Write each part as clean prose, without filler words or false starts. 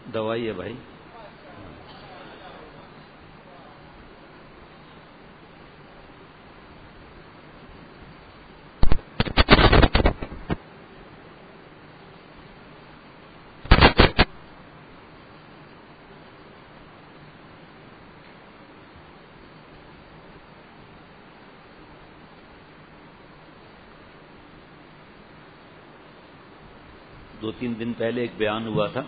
دوائی ہے بھائی. دو تین دن پہلے ایک بیان ہوا تھا،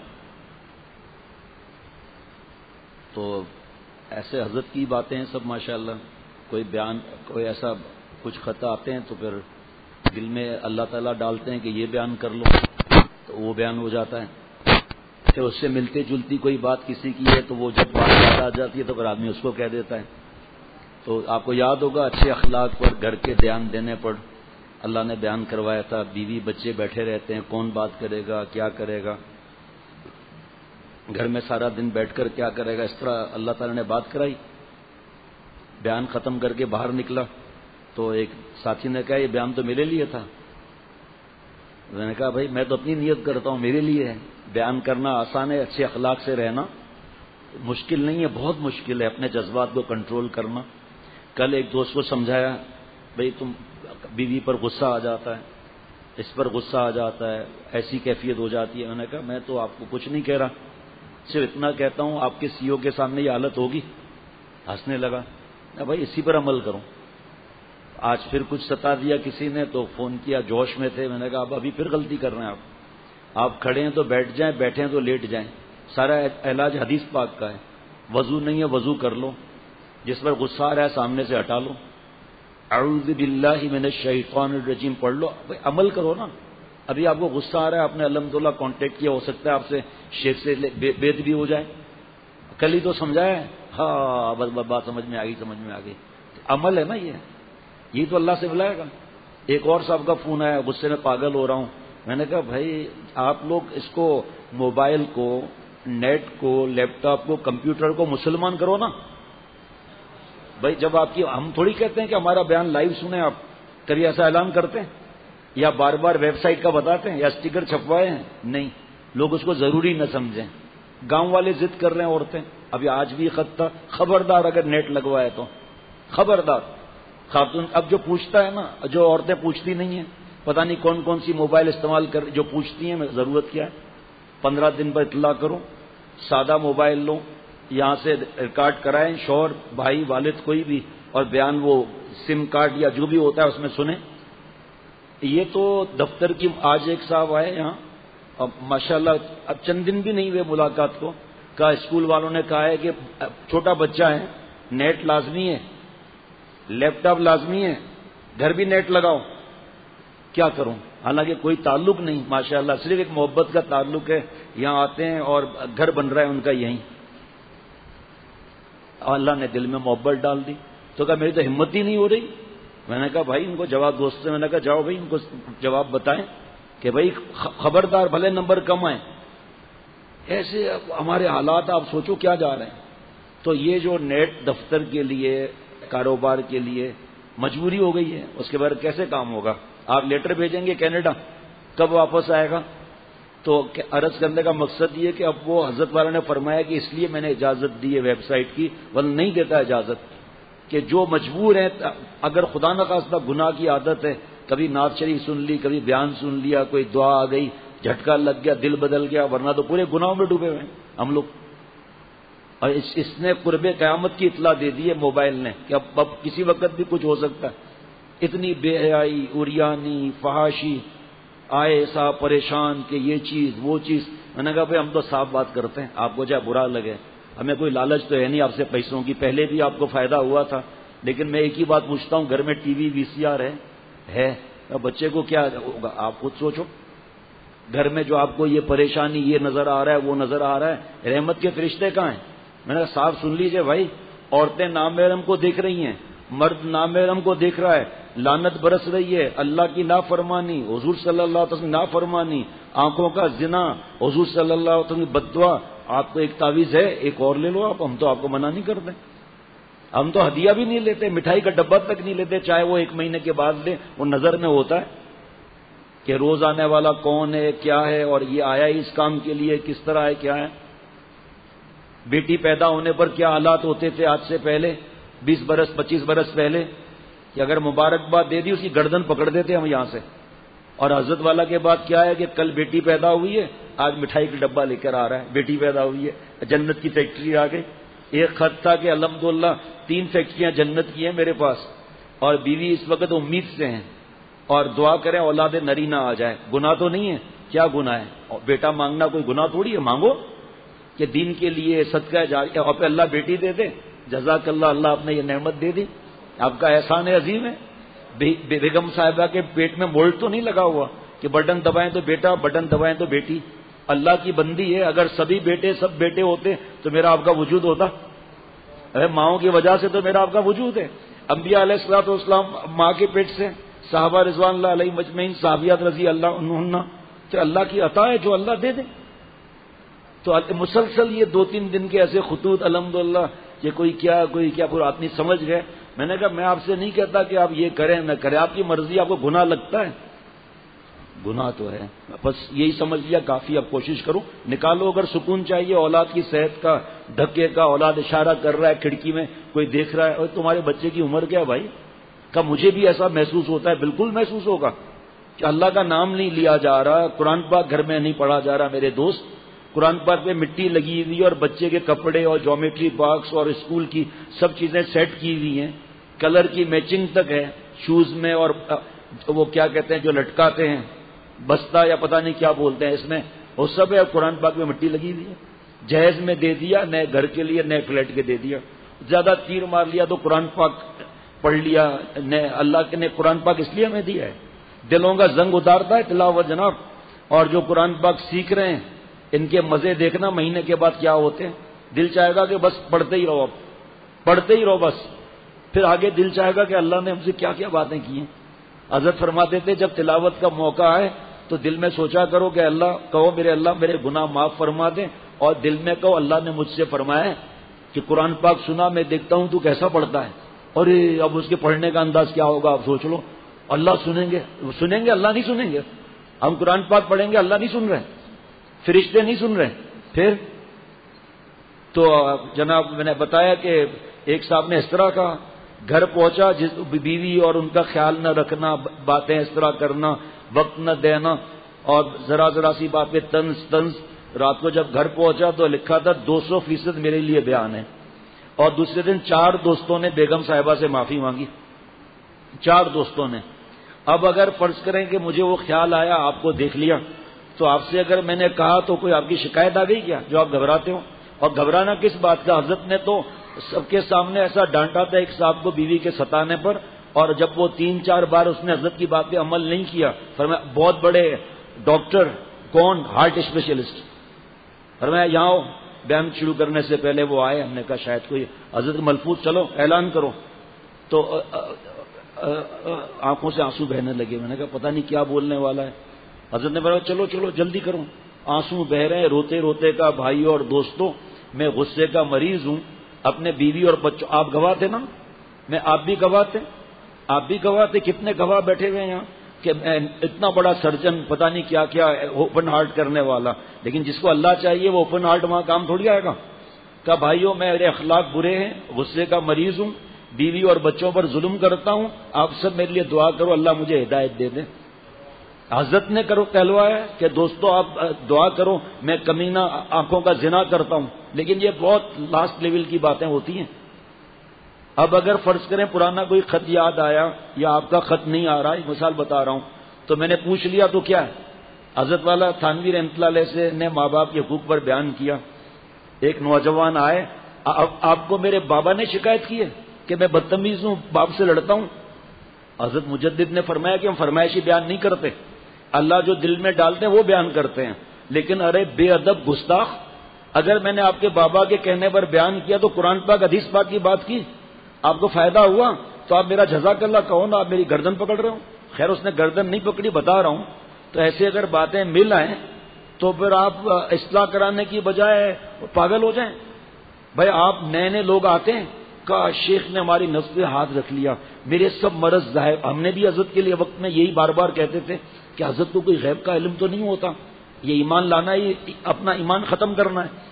تو ایسے حضرت کی باتیں ہیں سب ماشاءاللہ. کوئی بیان، کوئی ایسا کچھ خطا آتے ہیں تو پھر دل میں اللہ تعالیٰ ڈالتے ہیں کہ یہ بیان کر لو، تو وہ بیان ہو جاتا ہے. پھر اس سے ملتی جلتی کوئی بات کسی کی ہے تو وہ جب بات یاد آ جاتی ہے تو پھر آدمی اس کو کہہ دیتا ہے. تو آپ کو یاد ہوگا اچھے اخلاق پر، گھر کے دھیان دینے پر اللہ نے بیان کروایا تھا. بیوی بچے بیٹھے رہتے ہیں، کون بات کرے گا، کیا کرے گا، گھر میں سارا دن بیٹھ کر کیا کرے گا. اس طرح اللہ تعالیٰ نے بات کرائی. بیان ختم کر کے باہر نکلا تو ایک ساتھی نے کہا یہ بیان تو میرے لیے تھا. میں نے کہا بھائی میں تو اپنی نیت کرتا ہوں، میرے لیے ہے. بیان کرنا آسان ہے، اچھے اخلاق سے رہنا مشکل نہیں ہے، بہت مشکل ہے اپنے جذبات کو کنٹرول کرنا. کل ایک دوست کو سمجھایا، بھائی تم بیوی پر غصہ آ جاتا ہے، اس پر غصہ آ جاتا ہے، ایسی کیفیت ہو جاتی ہے. میں نے کہا میں تو آپ کو کچھ نہیں کہہ رہا، صرف اتنا کہتا ہوں آپ کے سی او کے سامنے یہ حالت ہوگی. ہنسنے لگا. بھائی اسی پر عمل کرو. آج پھر کچھ ستا دیا کسی نے تو فون کیا، جوش میں تھے. میں نے کہا اب ابھی پھر غلطی کر رہے ہیں آپ کھڑے ہیں تو بیٹھ جائیں، بیٹھے ہیں تو لیٹ جائیں. سارا علاج حدیث پاک کا ہے. وضو نہیں ہے وضو کر لو، جس پر غصہ آ رہا ہے سامنے سے ہٹا لو، اعوذ باللہ من الشیطان الرجیم پڑھ لو. بھائی عمل کرو نا. ابھی آپ کو غصہ آ رہا ہے، آپ نے الحمدللہ کانٹیکٹ کیا، ہو سکتا ہے آپ سے شیخ سے بید بھی ہو جائے. کل ہی تو سمجھایا ہے. ہاں بس بات سمجھ میں آ گئی، سمجھ میں آ گئی. عمل ہے نا یہ تو اللہ سے بلائے گا. ایک اور صاحب کا فون آیا، غصے میں پاگل ہو رہا ہوں. میں نے کہا بھائی آپ لوگ اس کو، موبائل کو، نیٹ کو، لیپ ٹاپ کو، کمپیوٹر کو مسلمان کرو نا. بھائی جب آپ کی، ہم تھوڑی کہتے ہیں کہ ہمارا بیان لائیو سنیں. آپ کبھی ایسا اعلان کرتے ہیں یا بار بار ویب سائٹ کا بتاتے ہیں یا اسٹیکر چھپوائے ہیں؟ نہیں. لوگ اس کو ضروری نہ سمجھیں. گاؤں والے ضد کر رہے ہیں، عورتیں. ابھی آج بھی خط تھا، خبردار اگر نیٹ لگوائے تو خبردار. خاتون اب جو پوچھتا ہے نا، جو عورتیں پوچھتی نہیں ہیں، پتہ نہیں کون کون سی موبائل استعمال کر، جو پوچھتی ہیں ضرورت کیا ہے. 15 دن پر اطلاع کرو، سادہ موبائل لو، یہاں سے ریکارڈ کرائیں، شوہر بھائی والد کوئی بھی، اور بیان وہ سم کارڈ یا جو بھی ہوتا ہے اس میں سنیں. یہ تو دفتر کی، آج ایک صاحب آئے یہاں، اب ماشاءاللہ اب چند دن بھی نہیں ہوئے ملاقات کو، کہا اسکول والوں نے کہا ہے کہ چھوٹا بچہ ہے، نیٹ لازمی ہے، لیپ ٹاپ لازمی ہے، گھر بھی نیٹ لگاؤ. کیا کروں؟ حالانکہ کوئی تعلق نہیں، ماشاءاللہ صرف ایک محبت کا تعلق ہے. یہاں آتے ہیں اور گھر بن رہا ہے ان کا یہیں. اللہ نے دل میں محبت ڈال دی. تو کہا میری تو ہمت ہی نہیں ہو رہی. میں نے کہا بھائی ان کو جواب، دوست سے میں نے کہا جاؤ بھائی ان کو جواب بتائیں کہ بھائی خبردار، بھلے نمبر کم آئے. ایسے ہمارے حالات آپ سوچو کیا جا رہے ہیں. تو یہ جو نیٹ دفتر کے لیے، کاروبار کے لیے مجبوری ہو گئی ہے، اس کے بعد کیسے کام ہوگا؟ آپ لیٹر بھیجیں گے کینیڈا، کب واپس آئے گا؟ تو عرض کرنے کا مقصد یہ کہ اب وہ حضرت والا نے فرمایا کہ اس لیے میں نے اجازت دی ہے ویب سائٹ کی، ورنہ نہیں دیتا اجازت. کہ جو مجبور ہیں، اگر خدا نخواستہ گناہ کی عادت ہے، کبھی نعت شریف سن لی، کبھی بیان سن لیا، کوئی دعا آ گئی، جھٹکا لگ گیا، دل بدل گیا، ورنہ تو پورے گناہوں میں ڈوبے ہوئے ہیں ہم لوگ. اور اس نے قرب قیامت کی اطلاع دے دی ہے موبائل نے کہ اب کسی وقت بھی کچھ ہو سکتا ہے. اتنی بے حیائی، عریانی، فحاشی، آئے صاحب پریشان کہ یہ چیز وہ چیز. میں نے کہا بھائی ہم تو صاف بات کرتے ہیں، آپ کو چاہے برا لگے، ہمیں کوئی لالچ تو ہے نہیں آپ سے پیسوں کی، پہلے بھی آپ کو فائدہ ہوا تھا. لیکن میں ایک ہی بات پوچھتا ہوں، گھر میں ٹی وی وی سی آر ہے؟ بچے کو کیا ہوگا؟ آپ خود سوچو. گھر میں جو آپ کو یہ پریشانی، یہ نظر آ رہا ہے، وہ نظر آ رہا ہے، رحمت کے فرشتے کہاں ہیں؟ میں نے کہا صاحب سن لیجئے بھائی، عورتیں نامحرم کو دیکھ رہی ہیں، مرد نامحرم کو دیکھ رہا ہے، لعنت برس رہی ہے، اللہ کی نافرمانی، حضور صلی اللہ علیہ وسلم نافرمانی، آنکھوں کا زنا، حضور صلی اللہ علیہ وسلم بددعا. آپ کو ایک تعویذ ہے، ایک اور لے لو. ہم تو آپ کو منع نہیں کرتے. ہم تو ہدیہ بھی نہیں لیتے، مٹھائی کا ڈبہ تک نہیں لیتے، چاہے وہ 1 مہینے کے بعد لیں. وہ نظر میں ہوتا ہے کہ روز آنے والا کون ہے، کیا ہے، اور یہ آیا ہی اس کام کے لیے، کس طرح ہے، کیا ہے. بیٹی پیدا ہونے پر کیا حالات ہوتے تھے آج سے پہلے 20 برس 25 برس پہلے، کہ اگر مبارکباد دے دی اس کی گردن پکڑ دیتے ہم یہاں سے. اور حضرت والا کے بعد کیا ہے کہ کل بیٹی پیدا ہوئی ہے، آج مٹھائی کا ڈبہ لے کر آ رہا ہے، بیٹی پیدا ہوئی ہے، جنت کی فیکٹری آ گئی. ایک خط تھا کہ الحمدللہ 3 فیکٹریاں جنت کی ہیں میرے پاس، اور بیوی اس وقت امید سے ہیں، اور دعا کریں اولاد نری نہ آ جائے. گناہ تو نہیں ہے؟ کیا گناہ ہے؟ اور بیٹا مانگنا کوئی گناہ تھوڑی ہے، مانگو کہ دین کے لیے صدقہ جاریہ، اور پہ اللہ بیٹی دے دے. جزاک اللہ، اللہ آپ نے یہ نعمت دے دی، آپ کا احسان عظیم ہے. بیگم صاحبہ کے پیٹ میں مولڈ تو نہیں لگا ہوا کہ بٹن دبائیں تو بیٹا، بٹن دبائیں تو بیٹی. اللہ کی بندی ہے. اگر سب بیٹے ہوتے تو میرا آپ کا وجود ہوتا؟ ارے ماؤں کی وجہ سے تو میرا آپ کا وجود ہے. انبیاء علیہ الصلوۃ والسلام ماں کے پیٹ سے، صحابہ رضوان اللہ علیہ مجمعین، صحابیات رضی اللہ عنہن، تو اللہ کی عطا ہے جو اللہ دے دے. تو مسلسل یہ 2-3 دن کے ایسے خطوط الحمدللہ، یہ کوئی کیا پورا آدمی سمجھ گئے. میں نے کہا میں آپ سے نہیں کہتا کہ آپ یہ کریں نہ کریں، آپ کی مرضی. آپ کو گناہ لگتا ہے؟ گناہ تو ہے، بس یہی سمجھ لیا کافی. اب کوشش کرو نکالو. اگر سکون چاہیے اولاد کی صحت کا، دھکے کا، اولاد اشارہ کر رہا ہے کھڑکی میں، کوئی دیکھ رہا ہے، اور تمہارے بچے کی عمر کیا ہے بھائی؟ کہ مجھے بھی ایسا محسوس ہوتا ہے، بالکل محسوس ہوگا کہ اللہ کا نام نہیں لیا جا رہا، قرآن پاک گھر میں نہیں پڑھا جا رہا. میرے دوست، قرآن پاک پہ مٹی لگی ہوئی اور بچے کے کپڑے اور جیومیٹری باکس اور اسکول کی سب چیزیں سیٹ کی ہوئی ہیں، کلر کی میچنگ تک ہے شوز میں، اور وہ کیا کہتے ہیں جو لٹکاتے ہیں بستہ یا پتہ نہیں کیا بولتے ہیں اس میں، وہ سب ہے. قرآن پاک میں مٹی لگی ہوئی ہے. جہیز میں دے دیا، نئے گھر کے لیے، نئے فلیٹ کے دے دیا. زیادہ تیر مار لیا تو قرآن پاک پڑھ لیا. اللہ نے قرآن پاک اس لیے ہمیں دیا ہے، دلوں کا زنگ اتارتا ہے تلاوت جناب. اور جو قرآن پاک سیکھ رہے ہیں ان کے مزے دیکھنا مہینے کے بعد کیا ہوتے ہیں. دل چاہے گا کہ بس پڑھتے ہی رہو، اب پڑھتے ہی رہو بس. پھر آگے دل چاہے گا کہ اللہ نے ہم سے کیا کیا باتیں کی ہیں. حضرت فرماتے تھے جب تلاوت کا موقع آئے تو دل میں سوچا کرو کہ اللہ، کہو میرے اللہ میرے گناہ معاف فرما دیں، اور دل میں کہو اللہ نے مجھ سے فرمایا کہ قرآن پاک سنا، میں دیکھتا ہوں تو کیسا پڑھتا ہے. اور اب اس کے پڑھنے کا انداز کیا ہوگا آپ سوچ لو. اللہ سنیں گے اللہ نہیں سنیں گے. ہم قرآن پاک پڑھیں گے، اللہ نہیں سن رہے، فرشتے نہیں سن رہے. پھر تو جناب میں نے بتایا کہ ایک صاحب نے اس طرح کا گھر پہنچا، جس بیوی اور ان کا خیال نہ رکھنا، باتیں اس طرح کرنا، وقت نہ دینا، اور ذرا سی بات پہ طنز. رات کو جب گھر پہنچا تو لکھا تھا 200% میرے لیے بیان ہے. اور دوسرے دن 4 دوستوں نے بیگم صاحبہ سے معافی مانگی، 4 دوستوں نے. اب اگر فرض کریں کہ مجھے وہ خیال آیا، آپ کو دیکھ لیا، تو آپ سے اگر میں نے کہا تو کوئی آپ کی شکایت آ گئی کیا جو آپ گھبراتے ہو؟ اور گھبرانا کس بات کا؟ حضرت نے تو سب کے سامنے ایسا ڈانٹا تھا ایک صاحب کو بیوی کے ستانے پر، اور جب وہ 3-4 بار اس نے حضرت کی بات پہ عمل نہیں کیا، فرمایا بہت بڑے ڈاکٹر، کون؟ ہارٹ اسپیشلسٹ، فرمایا یہاں آؤ. بیان شروع کرنے سے پہلے وہ آئے. ہم نے کہا شاید کوئی حضرت ملفوظ، چلو اعلان کرو. تو آنکھوں سے آنسو بہنے لگے. میں نے کہا پتہ نہیں کیا بولنے والا ہے. حضرت نے فرمایا چلو جلدی کرو. آنسو بہ رہے ہیں روتے روتے کا. بھائیوں اور دوستوں، میں غصے کا مریض ہوں. اپنے بیوی اور بچوں، آپ گواہ تھے نا، آپ بھی گواہ تھے، آپ بھی گواہ تھے. کتنے گواہ بیٹھے ہوئے ہیں یہاں کہ اتنا بڑا سرجن، پتہ نہیں کیا کیا اوپن ہارٹ کرنے والا، لیکن جس کو اللہ چاہیے وہ اوپن ہارٹ وہاں کام تھوڑی آئے گا. کہ بھائیوں میرے اخلاق برے ہیں، غصے کا مریض ہوں، بیوی اور بچوں پر ظلم کرتا ہوں. آپ سب میرے لیے دعا کرو اللہ مجھے ہدایت دے دیں. حضرت نے کہلوایا کہ دوستو آپ دعا کرو، میں کمینہ آنکھوں کا زنا کرتا ہوں. لیکن یہ بہت لاسٹ لیول کی باتیں ہوتی ہیں. اب اگر فرض کریں پرانا کوئی خط یاد آیا یا آپ کا خط نہیں آ رہا، ایک مثال بتا رہا ہوں، تو میں نے پوچھ لیا تو کیا ہے. حضرت والا تھانوی رحمۃ اللہ علیہ سے نے ماں باپ کے حقوق پر بیان کیا. ایک نوجوان آئے، آپ کو میرے بابا نے شکایت کی ہے کہ میں بدتمیز ہوں، باپ سے لڑتا ہوں. حضرت مجدد نے فرمایا کہ ہم فرمائشی بیان نہیں کرتے، اللہ جو دل میں ڈالتے ہیں وہ بیان کرتے ہیں. لیکن ارے بے ادب گستاخ، اگر میں نے آپ کے بابا کے کہنے پر بیان کیا تو قرآن پاک حدیث پاک کی بات کی، آپ کو فائدہ ہوا تو آپ میرا جزاک اللہ کہو نا، آپ میری گردن پکڑ رہے ہو. خیر اس نے گردن نہیں پکڑی، بتا رہا ہوں. تو ایسے اگر باتیں مل آئیں تو پھر آپ اصلاح کرانے کی بجائے پاگل ہو جائیں. بھائی آپ نئے لوگ آتے ہیں، کہا شیخ نے ہماری نفس پہ ہاتھ رکھ لیا، میرے سب مرض ظاہر. ہم نے بھی حضرت کے لیے وقت میں یہی بار بار کہتے تھے کہ حضرت کو کوئی غیب کا علم تو نہیں ہوتا، یہ ایمان لانا ہی اپنا ایمان ختم کرنا ہے.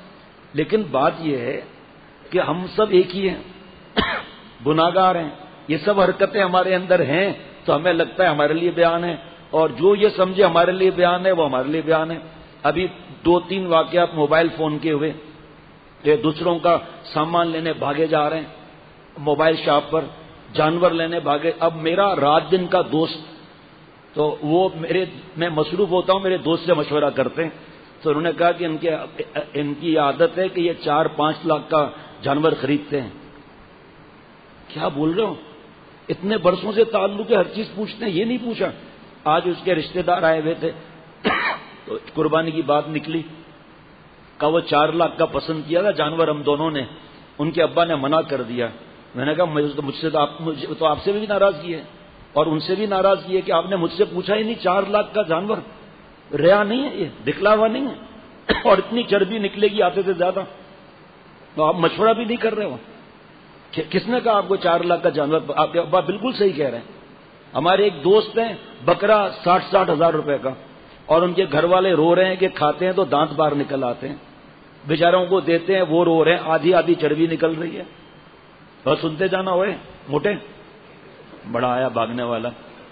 لیکن بات یہ ہے کہ ہم سب ایک ہی ہیں، گناہگار ہیں، یہ سب حرکتیں ہمارے اندر ہیں، تو ہمیں لگتا ہے ہمارے لیے بیان ہے، اور جو یہ سمجھے ہمارے لیے بیان ہے وہ ہمارے لیے بیان ہے۔ ابھی 2-3 واقعات موبائل فون کے ہوئے کہ دوسروں کا سامان لینے بھاگے جا رہے ہیں موبائل شاپ پر، جانور لینے بھاگے۔ اب میرا رات دن کا دوست، تو وہ میں مصروف ہوتا ہوں، میرے دوست سے مشورہ کرتے ہیں، تو انہوں نے کہا کہ ان کی عادت ہے کہ یہ 4-5 لاکھ کا جانور خریدتے ہیں۔ کیا بول رہے ہو؟ اتنے برسوں سے تعلق ہے، ہر چیز پوچھتے ہیں، یہ نہیں پوچھا۔ آج اس کے رشتہ دار آئے ہوئے تھے تو قربانی کی بات نکلی، کہا وہ 4 لاکھ کا پسند کیا تھا جانور ہم دونوں نے، ان کے ابا نے منع کر دیا۔ میں نے کہا مجھ سے تو آپ سے بھی ناراضگی ہے اور ان سے بھی ناراضگی ہے کہ آپ نے مجھ سے پوچھا ہی نہیں۔ 4 لاکھ کا جانور ریا نہیں ہے، یہ دکھلاوا نہیں ہے، اور اتنی چربی نکلے گی آتے سے زیادہ، تو آپ مشورہ بھی نہیں کر رہے ہو۔ کس نے کہا آپ کو 4 لاکھ کا جانور؟ آپ کے ابا بالکل صحیح کہہ رہے ہیں۔ ہمارے ایک دوست ہیں، بکرا 60-60 ہزار روپے کا، اور ان کے گھر والے رو رہے ہیں کہ کھاتے ہیں تو دانت باہر نکل آتے ہیں، بیچاروں کو دیتے ہیں وہ رو رہے ہیں، آدھی آدھی چربی نکل رہی ہے۔ اور سنتے جانا ہوئے موٹے، بڑا آیا بھاگنے والا۔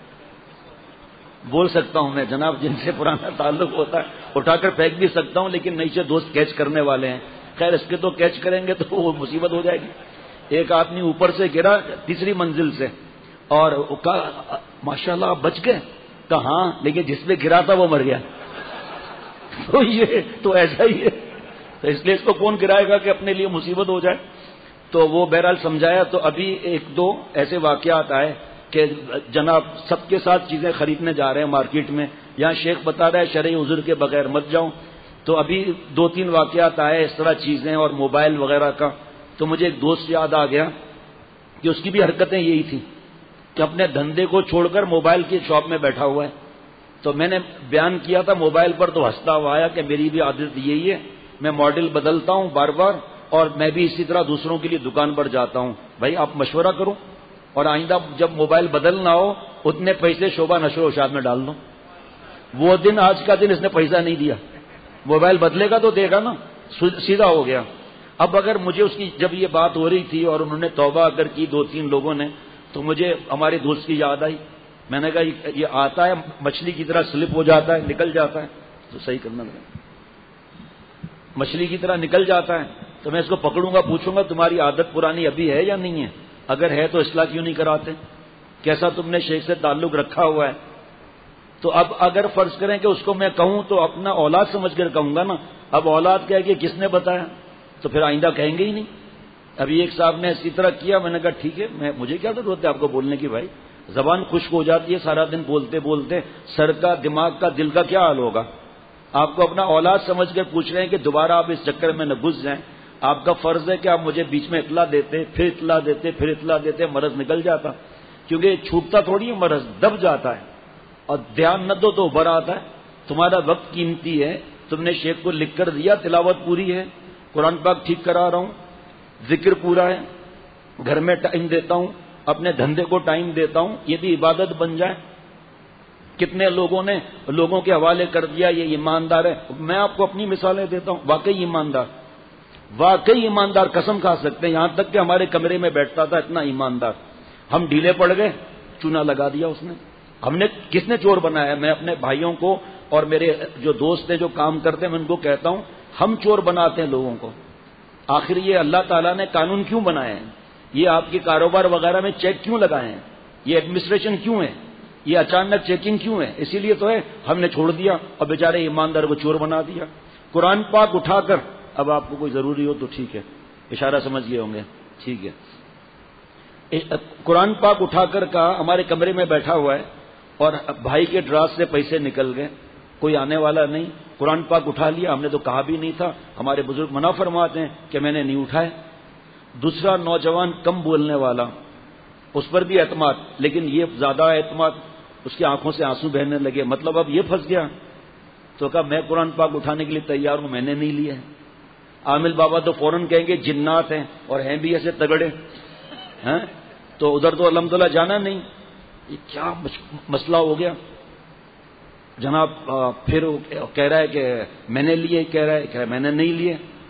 بول سکتا ہوں میں جناب، جن سے پرانا تعلق ہوتا ہے اٹھا کر پھینک بھی سکتا ہوں، لیکن نئی سے دوست کیچ کرنے والے ہیں۔ خیر اس کے تو کیچ کریں گے تو وہ مصیبت ہو جائے گی۔ ایک آدمی اوپر سے گرا 3ری منزل سے، اور کہا ماشاءاللہ آپ بچ گئے؟ کہا ہاں، لیکن جس پہ گرا تھا وہ مر گیا۔ تو یہ تو ایسا ہی ہے، تو اس لیے اس کو کون گرائے گا کہ اپنے لیے مصیبت ہو جائے۔ تو وہ بہرحال سمجھایا۔ تو ابھی 1-2 ایسے واقعات آئے کہ جناب سب کے ساتھ چیزیں خریدنے جا رہے ہیں مارکیٹ میں، یہاں شیخ بتا رہا ہے شرعی عذر کے بغیر مت جاؤ۔ تو ابھی 2-3 واقعات آئے اس طرح چیزیں اور موبائل وغیرہ کا، تو مجھے ایک دوست یاد آ گیا کہ اس کی بھی حرکتیں یہی تھی کہ اپنے دھندے کو چھوڑ کر موبائل کی شاپ میں بیٹھا ہوا ہے۔ تو میں نے بیان کیا تھا موبائل پر، تو ہنستا ہوا آیا کہ میری بھی عادت یہی ہے، میں ماڈل بدلتا ہوں بار بار، اور میں بھی اسی طرح دوسروں کے لیے دکان پر جاتا ہوں۔ بھائی آپ مشورہ کرو، اور آئندہ جب موبائل بدلنا ہو اتنے پیسے شعبہ نشر و اشاعت میں ڈال دو۔ وہ دن آج کا دن اس نے پیسہ نہیں دیا، موبائل بدلے گا تو دے گا نا، سیدھا ہو گیا۔ اب اگر مجھے اس کی جب یہ بات ہو رہی تھی اور انہوں نے توبہ اگر کی 2-3 لوگوں نے، تو مجھے ہمارے دوست کی یاد آئی۔ میں نے کہا یہ آتا ہے مچھلی کی طرح سلپ ہو جاتا ہے، نکل جاتا ہے، تو صحیح کرنا مچھلی کی طرح نکل جاتا ہے، تو میں اس کو پکڑوں گا، پوچھوں گا تمہاری عادت پرانی ابھی ہے یا نہیں ہے؟ اگر ہے تو اصلاح کیوں نہیں کراتے؟ کیسا تم نے شیخ سے تعلق رکھا ہوا ہے؟ تو اب اگر فرض کریں کہ اس کو میں کہوں تو اپنا اولاد سمجھ کر کہوں گا نا، اب اولاد کہے کہ کس نے بتایا، تو پھر آئندہ کہیں گے ہی نہیں۔ ابھی ایک صاحب نے اسی طرح کیا، میں نے کہا ٹھیک ہے، مجھے کیا ضرورت ہے آپ کو بولنے کی؟ بھائی زبان خشک ہو جاتی ہے سارا دن بولتے بولتے، سر کا دماغ کا دل کا کیا حال ہوگا؟ آپ کو اپنا اولاد سمجھ کے پوچھ رہے ہیں کہ دوبارہ آپ اس چکر میں نہ گھس جائیں۔ آپ کا فرض ہے کہ آپ مجھے بیچ میں اطلاع دیتے، پھر اطلاع دیتے، پھر اطلاع دیتے، مرض نکل جاتا، کیونکہ چھوٹتا تھوڑی ہے مرض، دب جاتا ہے، اور دھیان نہ دو تو ابھر آتا ہے۔ تمہارا وقت قیمتی ہے، تم نے شیخ کو لکھ کر دیا، تلاوت پوری ہے، قرآن پاک ٹھیک کرا رہا ہوں، ذکر پورا ہے، گھر میں ٹائم دیتا ہوں، اپنے دھندے کو ٹائم دیتا ہوں، یہ بھی عبادت بن جائے۔ کتنے لوگوں نے لوگوں کے حوالے کر دیا یہ ایماندار ہے، میں آپ کو اپنی مثالیں دیتا ہوں، واقعی ایماندار قسم کھا سکتے ہیں، یہاں تک کہ ہمارے کمرے میں بیٹھتا تھا، اتنا ایماندار۔ ہم ڈھیلے پڑ گئے، چونا لگا دیا اس نے۔ ہم نے کس نے چور بنایا؟ میں اپنے بھائیوں کو اور میرے جو دوست ہیں جو کام کرتے ہیں میں ان کو کہتا ہوں ہم چور بناتے ہیں لوگوں کو۔ آخر یہ اللہ تعالیٰ نے قانون کیوں بنائے ہیں؟ یہ آپ کے کاروبار وغیرہ میں چیک کیوں لگائے ہیں؟ یہ ایڈمنسٹریشن کیوں ہے؟ یہ اچانک چیکنگ کیوں ہے؟ اسی لیے تو ہے، ہم نے چھوڑ دیا اور بیچارے ایماندار کو چور بنا دیا۔ قرآن پاک اٹھا کر، اب آپ کو کوئی ضروری ہو تو ٹھیک ہے، اشارہ سمجھ گئے ہوں گے، ٹھیک ہے، قرآن پاک اٹھا کر کہا، ہمارے کمرے میں بیٹھا ہوا ہے اور بھائی کے ڈراس سے پیسے نکل گئے، کوئی آنے والا نہیں، قرآن پاک اٹھا لیا، ہم نے تو کہا بھی نہیں تھا، ہمارے بزرگ منع فرماتے ہیں کہ میں نے نہیں اٹھائے۔ دوسرا نوجوان کم بولنے والا، اس پر بھی اعتماد، لیکن یہ زیادہ اعتماد، اس کی آنکھوں سے آنسو بہنے لگے، مطلب اب یہ پھنس گیا، تو کہا میں قرآن پاک اٹھانے کے لیے تیار ہوں، میں نے نہیں لیا ہے۔ عامل بابا تو فوراً کہیں گے جنات ہیں اور ہیں بھی ایسے تگڑے ہیں، تو ادھر تو الحمدللہ جانا نہیں۔ یہ کیا مسئلہ ہو گیا جناب؟ پھر کہہ رہا ہے کہ میں نے لیے، کہہ رہا ہے کہ میں نے نہیں لیے۔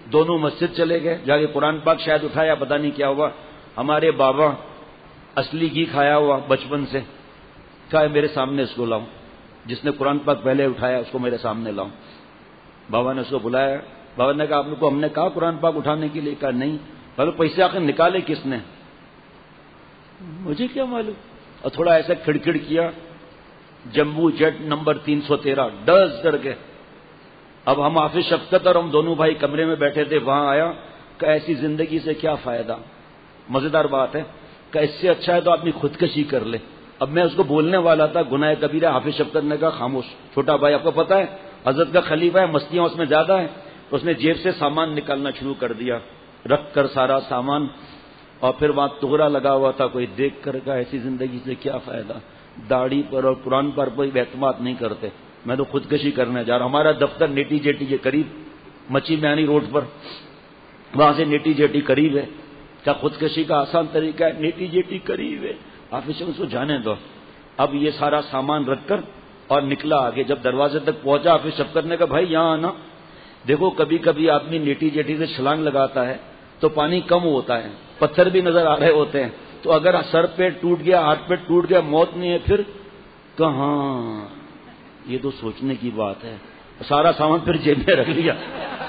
دونوں مسجد چلے گئے، جا کے قرآن پاک شاید اٹھایا، پتہ نہیں کیا ہوا. ہمارے بابا اصلی گھی کھایا ہوا بچپن سے، کہا میرے سامنے اس کو لاؤں، جس نے قرآن پاک پہلے اٹھایا اس کو میرے سامنے لاؤں. بابا نے اس کو بلایا. بابا نے کہا آپ کو ہم نے کہا قرآن پاک اٹھانے کے لیے؟ کہا نہیں. بولے پیسے آخر نکالے کس نے؟ مجھے کیا معلوم. اور تھوڑا ایسا کھڑکھڑ کیا، جمبو جیٹ نمبر 313 ڈز کر کے. اب ہم حافظ شفقت اور ہم دونوں بھائی کمرے میں بیٹھے تھے، وہاں آیا کہ ایسی زندگی سے کیا فائدہ. مزیدار بات ہے کہ اس سے اچھا ہے تو آدمی خودکشی کر لے. اب میں اس کو بولنے والا تھا گناہ کبیرہ. حافظ شفقت نے کہا خاموش، چھوٹا بھائی آپ کو پتا ہے حضرت کا خلیفہ ہے، مستیاں اس میں زیادہ ہیں. اس نے جیب سے سامان نکالنا شروع کر دیا، رکھ کر سارا سامان. اور پھر وہاں تغرا لگا ہوا تھا، کوئی دیکھ کر کہا ایسی زندگی سے کیا فائدہ، داڑھی پر اور قرآن پر کوئی اعتماد نہیں کرتے، میں تو خودکشی کرنے جا رہا ہوں. ہمارا دفتر نیٹی جیٹی کے قریب مچی میانی روڈ پر، وہاں سے نیٹی جیٹی قریب ہے. کیا خودکشی کا آسان طریقہ ہے؟ نیٹی جیٹی قریب ہے، حافظ اس کو جانے دو. اب یہ سارا سامان رکھ کر اور نکلا آگے. جب دروازے تک پہنچا حافظ شفقت نے کہا بھائی یہاں آنا. دیکھو کبھی کبھی آدمی نیٹی جیٹی سے چھلانگ لگاتا ہے تو پانی کم ہوتا ہے، پتھر بھی نظر آ رہے ہوتے ہیں، تو اگر سر پہ ٹوٹ گیا، ہاتھ پہ ٹوٹ گیا، موت نہیں ہے پھر کہاں. یہ تو سوچنے کی بات ہے. سارا سامان پھر جیب میں رکھ لیا.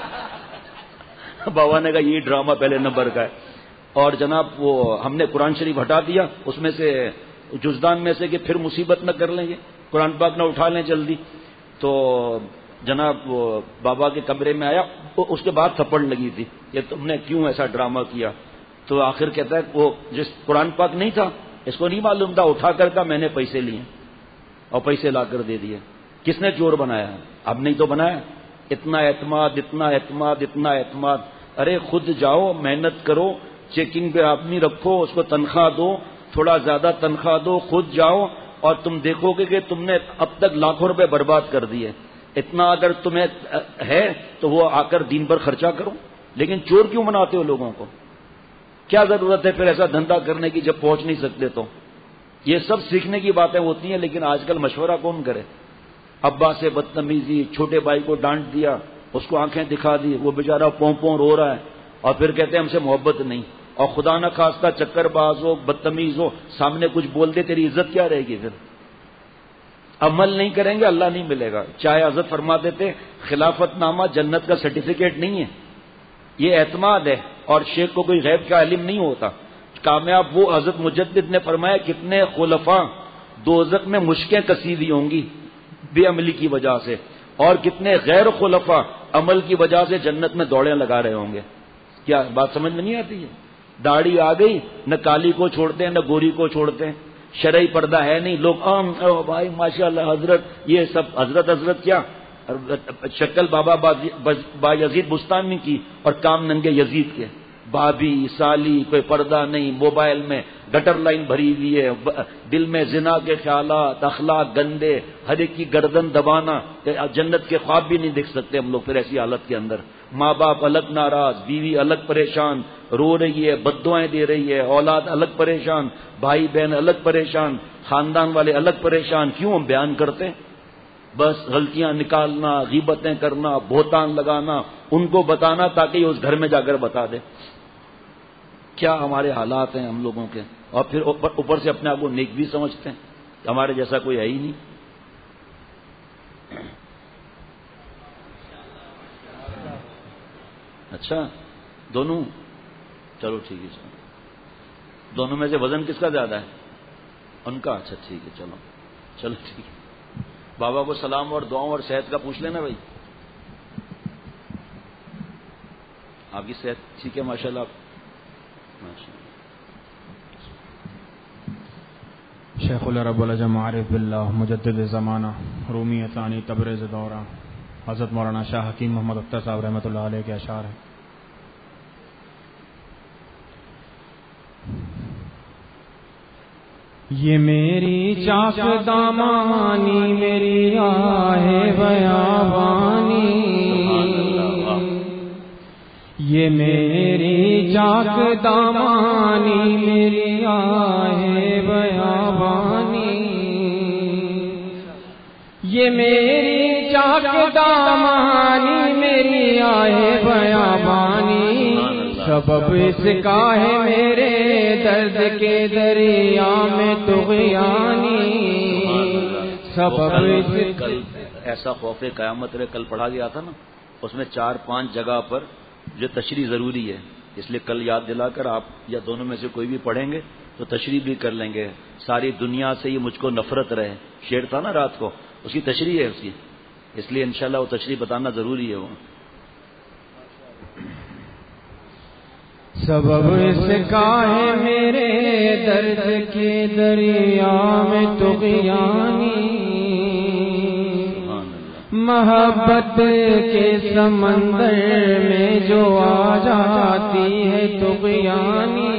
بابا نے کہا یہ ڈرامہ پہلے نمبر کا ہے. اور جناب وہ ہم نے قرآن شریف ہٹا دیا اس میں سے، جزدان میں سے، کہ پھر مصیبت نہ کر لیں گے، قرآن پاک نہ اٹھا لیں جلدی. تو جناب وہ بابا کے کمرے میں آیا، اس کے بعد تھپڑ لگی تھی کہ تم نے کیوں ایسا ڈرامہ کیا. تو آخر کہتا ہے وہ جس قرآن پاک نہیں تھا، اس کو نہیں معلوم تھا، اٹھا کر کا میں نے پیسے لیے اور پیسے لا کر دے دیے. کس نے چور بنایا؟ اب نہیں تو بنایا. اتنا اعتماد، اتنا اعتماد، اتنا اعتماد. ارے خود جاؤ، محنت کرو، چیکنگ پہ آدمی رکھو، اس کو تنخواہ دو، تھوڑا زیادہ تنخواہ دو، خود جاؤ اور تم دیکھو گے کہ تم نے اب تک لاکھوں روپے برباد کر دیے. اتنا اگر تمہیں ہے تو وہ آ کر دین پر خرچہ کرو. لیکن چور کیوں بناتے ہو لوگوں کو؟ کیا ضرورت ہے پھر ایسا دھندا کرنے کی جب پہنچ نہیں سکتے؟ تو یہ سب سیکھنے کی باتیں ہوتی ہیں، لیکن آج کل مشورہ کون کرے؟ ابا سے بدتمیزی، چھوٹے بھائی کو ڈانٹ دیا، اس کو آنکھیں دکھا دی، وہ بیچارہ پوں پوں رو رہا ہے، اور پھر کہتے ہیں ہم سے محبت نہیں. اور خدا نہ خواستہ چکر باز ہو، بدتمیز ہو، سامنے کچھ بول دے، تیری عزت کیا رہے گی؟ پھر عمل نہیں کریں گے اللہ نہیں ملے گا. چاہے حضرت فرماتے تھے خلافت نامہ جنت کا سرٹیفکیٹ نہیں ہے، یہ اعتماد ہے. اور شیخ کو کوئی غیب کا علم نہیں ہوتا. کامیاب وہ حضرت مجدد نے فرمایا کتنے خلفاء دوزخ میں مشکیں کسی ہوئی ہوں گی بے عملی کی وجہ سے، اور کتنے غیر خلفاء عمل کی وجہ سے جنت میں دوڑیں لگا رہے ہوں گے. کیا بات سمجھ میں نہیں آتی ہے؟ داڑھی آ گئی، نہ کالی کو چھوڑتے ہیں نہ گوری کو چھوڑتے ہیں. شرعی پردہ ہے نہیں، لوگ بھائی ماشاءاللہ حضرت، یہ سب حضرت کیا شکل بابا با یزید بستانی کی اور کام ننگے یزید کے. بابی سالی، کوئی پردہ نہیں، موبائل میں گٹر لائن بھری ہوئی ہے، دل میں زنا کے خیالات، اخلاق گندے، ہر ایک کی گردن دبانا. جنت کے خواب بھی نہیں دیکھ سکتے ہم لوگ پھر ایسی حالت کے اندر. ماں باپ الگ ناراض، بیوی الگ پریشان، رو رہی ہے، بددعائیں دے رہی ہے، اولاد الگ پریشان، بھائی بہن الگ پریشان، خاندان والے الگ پریشان. کیوں ہم بیان کرتے ہیں؟ بس غلطیاں نکالنا، غیبتیں کرنا، بہتان لگانا، ان کو بتانا تاکہ یہ اس گھر میں جا کر بتا دے. کیا ہمارے حالات ہیں ہم لوگوں کے. اور پھر اوپر سے اپنے آپ کو نیک بھی سمجھتے ہیں، ہمارے جیسا کوئی ہے ہی نہیں. اچھا دونوں، چلو ٹھیک ہے. دونوں میں سے وزن کس کا زیادہ ہے؟ ان کا. اچھا ٹھیک ہے، چلو ٹھیک ہے. بابا کو سلام اور دعاؤں اور صحت کا پوچھ لینا بھائی. آپ کی صحت ٹھیک ہے ماشاءاللہ؟ شیخ العرب العجم عارف باللہ مجدد زمانہ رومی ثانی تبریز دورہ حضرت مولانا شاہ حکیم محمد اختر صاحب رحمۃ اللہ علیہ کے اشعار ہیں. یہ میری چاک دامانی میری آہ بیابانی، یہ میری چاک دامانی میری آہ بیابانی، یہ میری چاک دامانی میری آئے بیابانی سبب اس کا ہے میرے درد کے دریا میں طغیانی سبب کل ایسا خوف قیامت کل پڑھا گیا تھا نا، اس میں 4-5 جگہ پر جو تشریح ضروری ہے، اس لیے کل یاد دلا کر آپ یا دونوں میں سے کوئی بھی پڑھیں گے تو تشریح بھی کر لیں گے. ساری دنیا سے یہ مجھ کو نفرت رہے، شعر تھا نا رات کو، اس کی تشریح ہے اس کی، اس لیے انشاءاللہ وہ تشریح بتانا ضروری ہے. وہ سبب اس کا ہے میرے درد کے دریا میں طغیانی محبت کے سمندر میں جو آ جاتی ہے طغیانی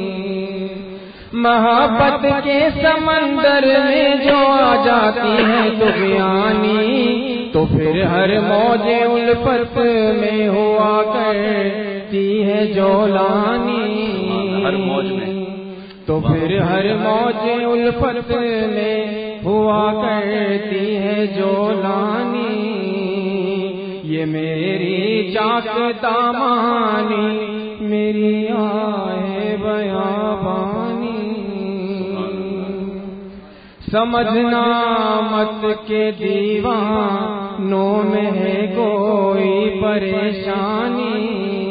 محبت کے سمندر میں جو آ جاتی ہے طغیانی تو پھر ہر موج الفت میں ہوا کرتی ہے جولانی ہر موج میں تو پھر ہر موج الفت میں ہوا کرتی ہے جولانی یہ میری چاک دامانی میری آئے بیابانی سمجھنا مت کے دیوانوں میں ہے کوئی پریشانی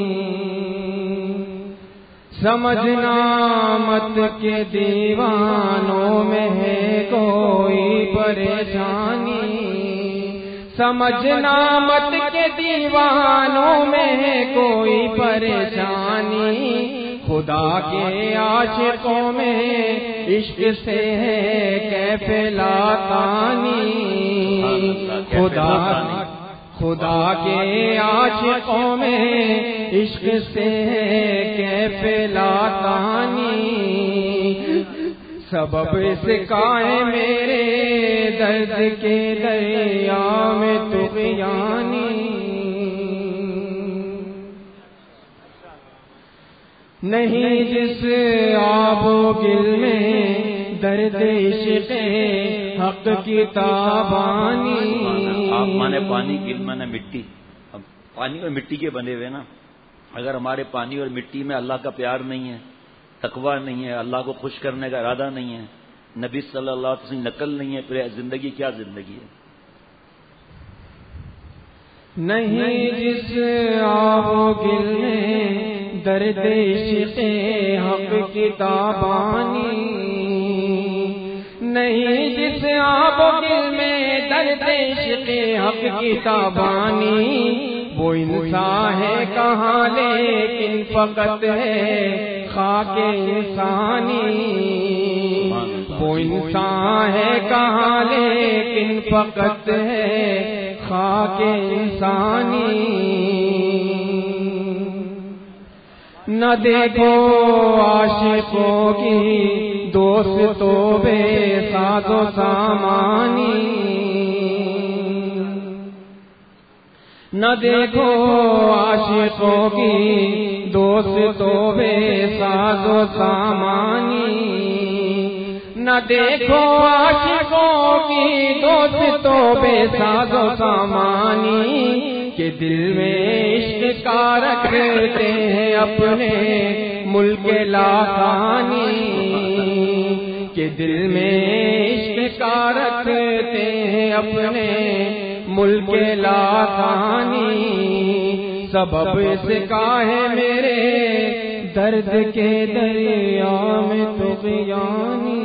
سمجھنا مت کے دیوانوں میں ہے کوئی پریشانی سمجھنا مت کے دیوانوں میں ہے کوئی پریشانی خدا کے عاشقوں میں عشق سے ہے کیف لاتانی خدا کے عاشقوں میں عشق سے ہے کیف لاتانی سبب اس کا ہے میرے درد کے دریا میں طغیانی نہیں جس آب و گل میں درد عشق حق کی تابانی آپ مانے پانی، گل مانے مٹی. اب پانی اور مٹی کے بنے ہوئے نا، اگر ہمارے پانی اور مٹی میں اللہ کا پیار نہیں ہے، تقوی نہیں ہے، اللہ کو خوش کرنے کا ارادہ نہیں ہے، نبی صلی اللہ علیہ وسلم نقل نہیں ہے، پھر زندگی کیا زندگی ہے؟ نہیں جس آب و گل میں درد عشق حق کی تابانی نہیں جس آب و گل میں درد عشق حق کی تابانی وہ انسان ہے کہاں لیکن فقط ہے خاک انسانی وہ انسان ہے کہاں لیکن فقط ہے خاک انسانی نہ دیکھو عاشقوں کی دوستوں بے ساز و سامانی نہ دیکھو عاشقوں کی دوستوں بے ساز و سامانی نہ دیکھو عاشقوں کی دوستوں بے ساز و سامانی کہ دل میں عشق کا رکھتے ہیں اپنے ملک لاکانی کہ دل میں عشق کا رکھتے ہیں اپنے ملک لاکانی سبب اس کا ہے میرے درد کے دریا میں طغیانی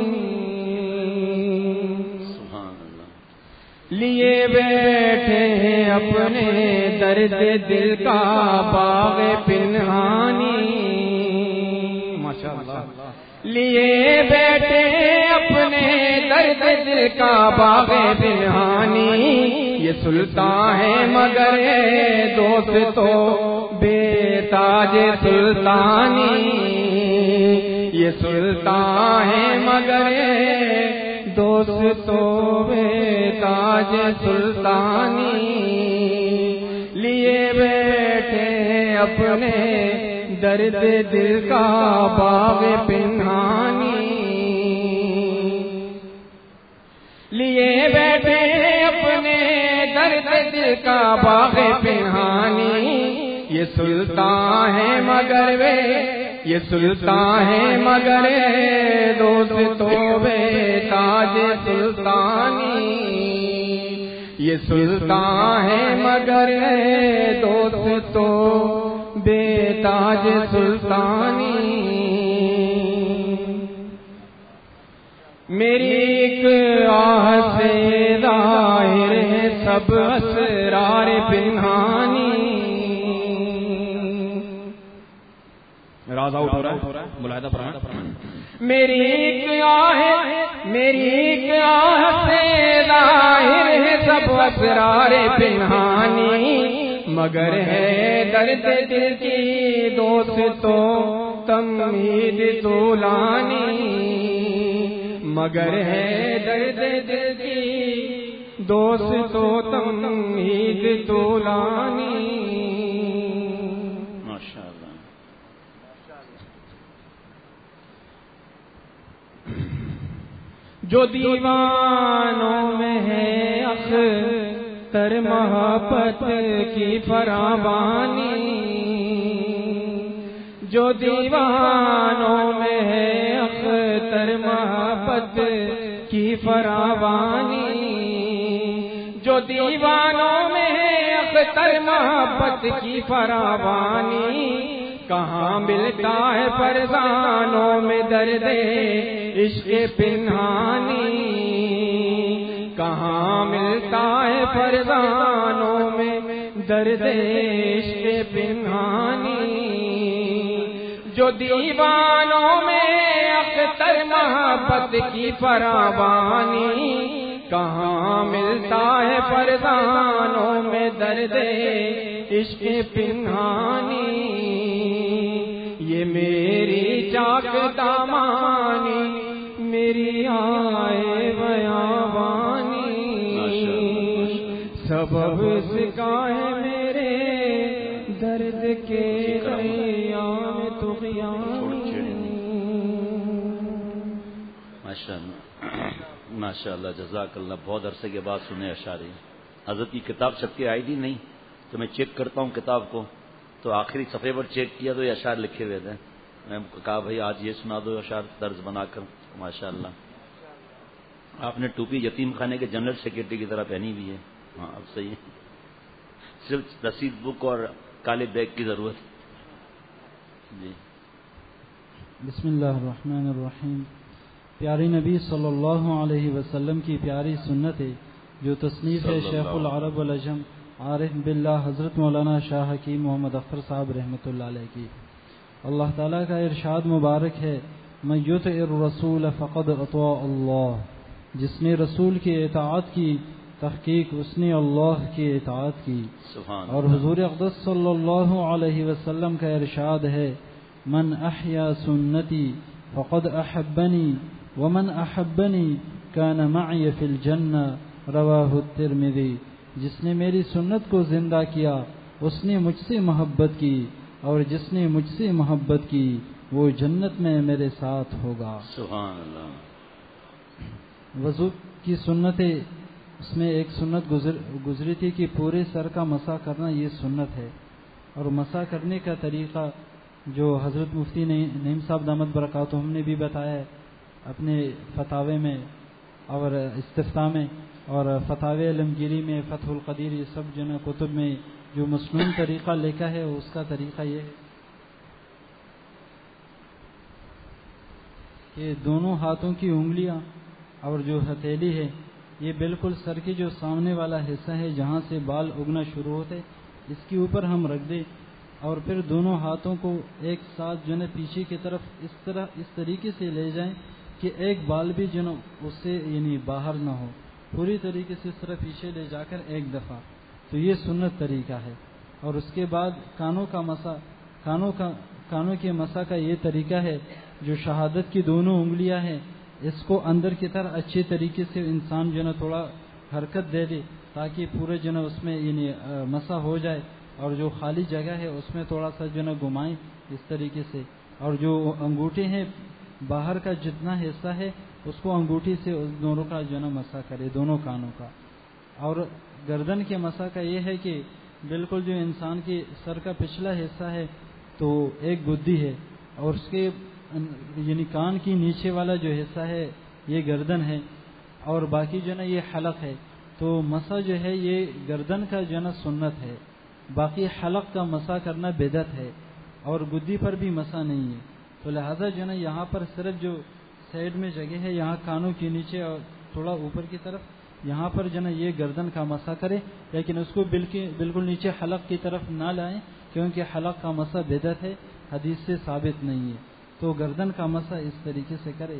لیے بیٹھے ہیں اپنے درد دل کا باغ پنہانی ماشاءاللہ لیے بیٹھے اپنے درد دل کا باغ پنہانی یہ سلطان ہے مگر دوست تو بے تاج سلطانی یہ سلطان ہے مگر دوست تو بے تاج سلطانی لیے بیٹھے اپنے درد دل کا باغ پنہانی لیے بیٹھے اپنے درد دل کا باغ پنہانی، یہ سلطان ہے مگر وے، یہ سلطان ہے مگر دوستوں بے تاج سلطانی، یہ سلطان ہے مگر دوستوں بے تاج سلطانی۔ میری ایک آہ سے ظاہر ہے سب اسرار پنہانی۔ راز آؤٹ ہو رہا ہے، ملاحظہ فرمائیں۔ میری ایک آہ سے ظاہر ہے سب اسرار پنہانی، مگر ہے درد دل کی دوستوں تمہید طولانی، مگر ہے درد دل کی دوستوں تمہید طولانی۔ جو دیوانوں میں ہے اختر محبت کی فراوانی، جو دیوانوں میں ہے اختر محبت کی فراوانی، جو دیوانوں میں ہے اختر محبت کی فراوانی، کہاں ملتا ہے فرزانوں میں درد عشق پنہانی، کہاں ملتا ہے فرزانوں میں درد عشق پنہانی، جو دیوانوں میں اختر محبت کی فراوانی، کہاں ملتا ہے فرزانوں میں درد عشق پنہانی، یہ میری چاک دامانی میری آئے بیابانی، سبب اس کا ہے میرے درد کے ایام ماشاء اللہ، جزاک اللہ۔ بہت عرصے کے بعد سنے اشعاری۔ حضرت کی کتاب چھپ کے آئی تھی نہیں تو میں چیک کرتا ہوں کتاب کو، تو آخری صفحے پر چیک کیا تو یہ اشعار لکھے ہوئے تھے۔ میں کہا بھائی آج یہ سنا دو اشعار طرز بنا کر۔ ماشاء اللہ، آپ نے ٹوپی یتیم خانے کے جنرل سیکرٹری کی طرح پہنی ہوئی ہے۔ ہاں اب صحیح ہے، صرف رسید بک اور کالے بیگ کی ضرورت۔ جی بسم اللہ الرحمن الرحیم۔ پیاری نبی صلی اللہ علیہ وسلم کی پیاری سنت ہے جو تصنیف ہے شیخ العرب والعجم عارف باللہ حضرت مولانا شاہ حکیم محمد اختر صاحب رحمۃ اللہ علیہ کی۔ اللہ تعالیٰ کا ارشاد مبارک ہے، من یطع الرسول فقد اطاع اللہ، جس نے رسول کی اطاعت کی تحقیق اس نے اللہ کی اطاعت کی۔ اور حضور اقدس صلی اللہ علیہ وسلم کا ارشاد ہے، من احیا سنتی فقد احبنی ومن احبنی کان معی فی الجنہ، رواہ الترمذی۔ جس نے میری سنت کو زندہ کیا اس نے مجھ سے محبت کی، اور جس نے مجھ سے محبت کی وہ جنت میں میرے ساتھ ہوگا۔ سبحان اللہ۔ وضو کی سنتیں، اس میں ایک سنت گزری تھی کہ پورے سر کا مسح کرنا، یہ سنت ہے۔ اور مسح کرنے کا طریقہ جو حضرت مفتی نعیم صاحب دامت برکاتہم نے بھی بتایا ہے اپنے فتاوے میں اور استفتاء میں، اور فتاوی علمگیری میں، فتح القدیر، یہ سب جن کتب میں جو مسنون طریقہ لکھا ہے اس کا طریقہ یہ ہے کہ دونوں ہاتھوں کی انگلیاں اور جو ہتھیلی ہے یہ بالکل سر کے جو سامنے والا حصہ ہے جہاں سے بال اگنا شروع ہوتے اس کے اوپر ہم رکھ دیں، اور پھر دونوں ہاتھوں کو ایک ساتھ جو ہے پیچھے کی طرف اس طریقے سے لے جائیں کہ ایک بال بھی جو اس سے یعنی باہر نہ ہو، پوری طریقے سے اس طرح پیچھے لے جا کر ایک دفعہ، تو یہ سنت طریقہ ہے۔ اور اس کے بعد کانوں کے مسح کا یہ طریقہ ہے، جو شہادت کی دونوں انگلیاں ہیں اس کو اندر کی طرح اچھے طریقے سے انسان جو ہے تھوڑا حرکت دے دے تاکہ پورے جو ہے اس میں یعنی مسح ہو جائے، اور جو خالی جگہ ہے اس میں تھوڑا سا جو ہے گھمائیں اس طریقے سے، اور جو انگوٹھے ہیں باہر کا جتنا حصہ ہے اس کو انگوٹھی سے اس دونوں کا جو ہے مسح کرے، دونوں کانوں کا۔ اور گردن کے مسا کا یہ ہے کہ بالکل جو انسان کی سر کا پچھلا حصہ ہے تو ایک گدی ہے، اور اس کے یعنی کان کی نیچے والا جو حصہ ہے یہ گردن ہے، اور باقی جو ہے نا یہ حلق ہے. تو مسا جو ہے یہ گردن کا جو ہے نا سنت ہے، باقی حلق کا مسا کرنا بدعت ہے، اور گدی پر بھی مسا نہیں ہے. تو لہذا جو ہے نا یہاں پر صرف جو سائڈ میں جگہ ہے یہاں کانوں کے نیچے اور تھوڑا اوپر کی طرف یہاں پر جو ہے نا یہ گردن کا مسا کرے، لیکن اس کو بالکل نیچے حلق کی طرف نہ لائیں، کیونکہ حلق کا مسا بدعت ہے، حدیث سے ثابت نہیں ہے. تو گردن کا مسا اس طریقے سے کرے.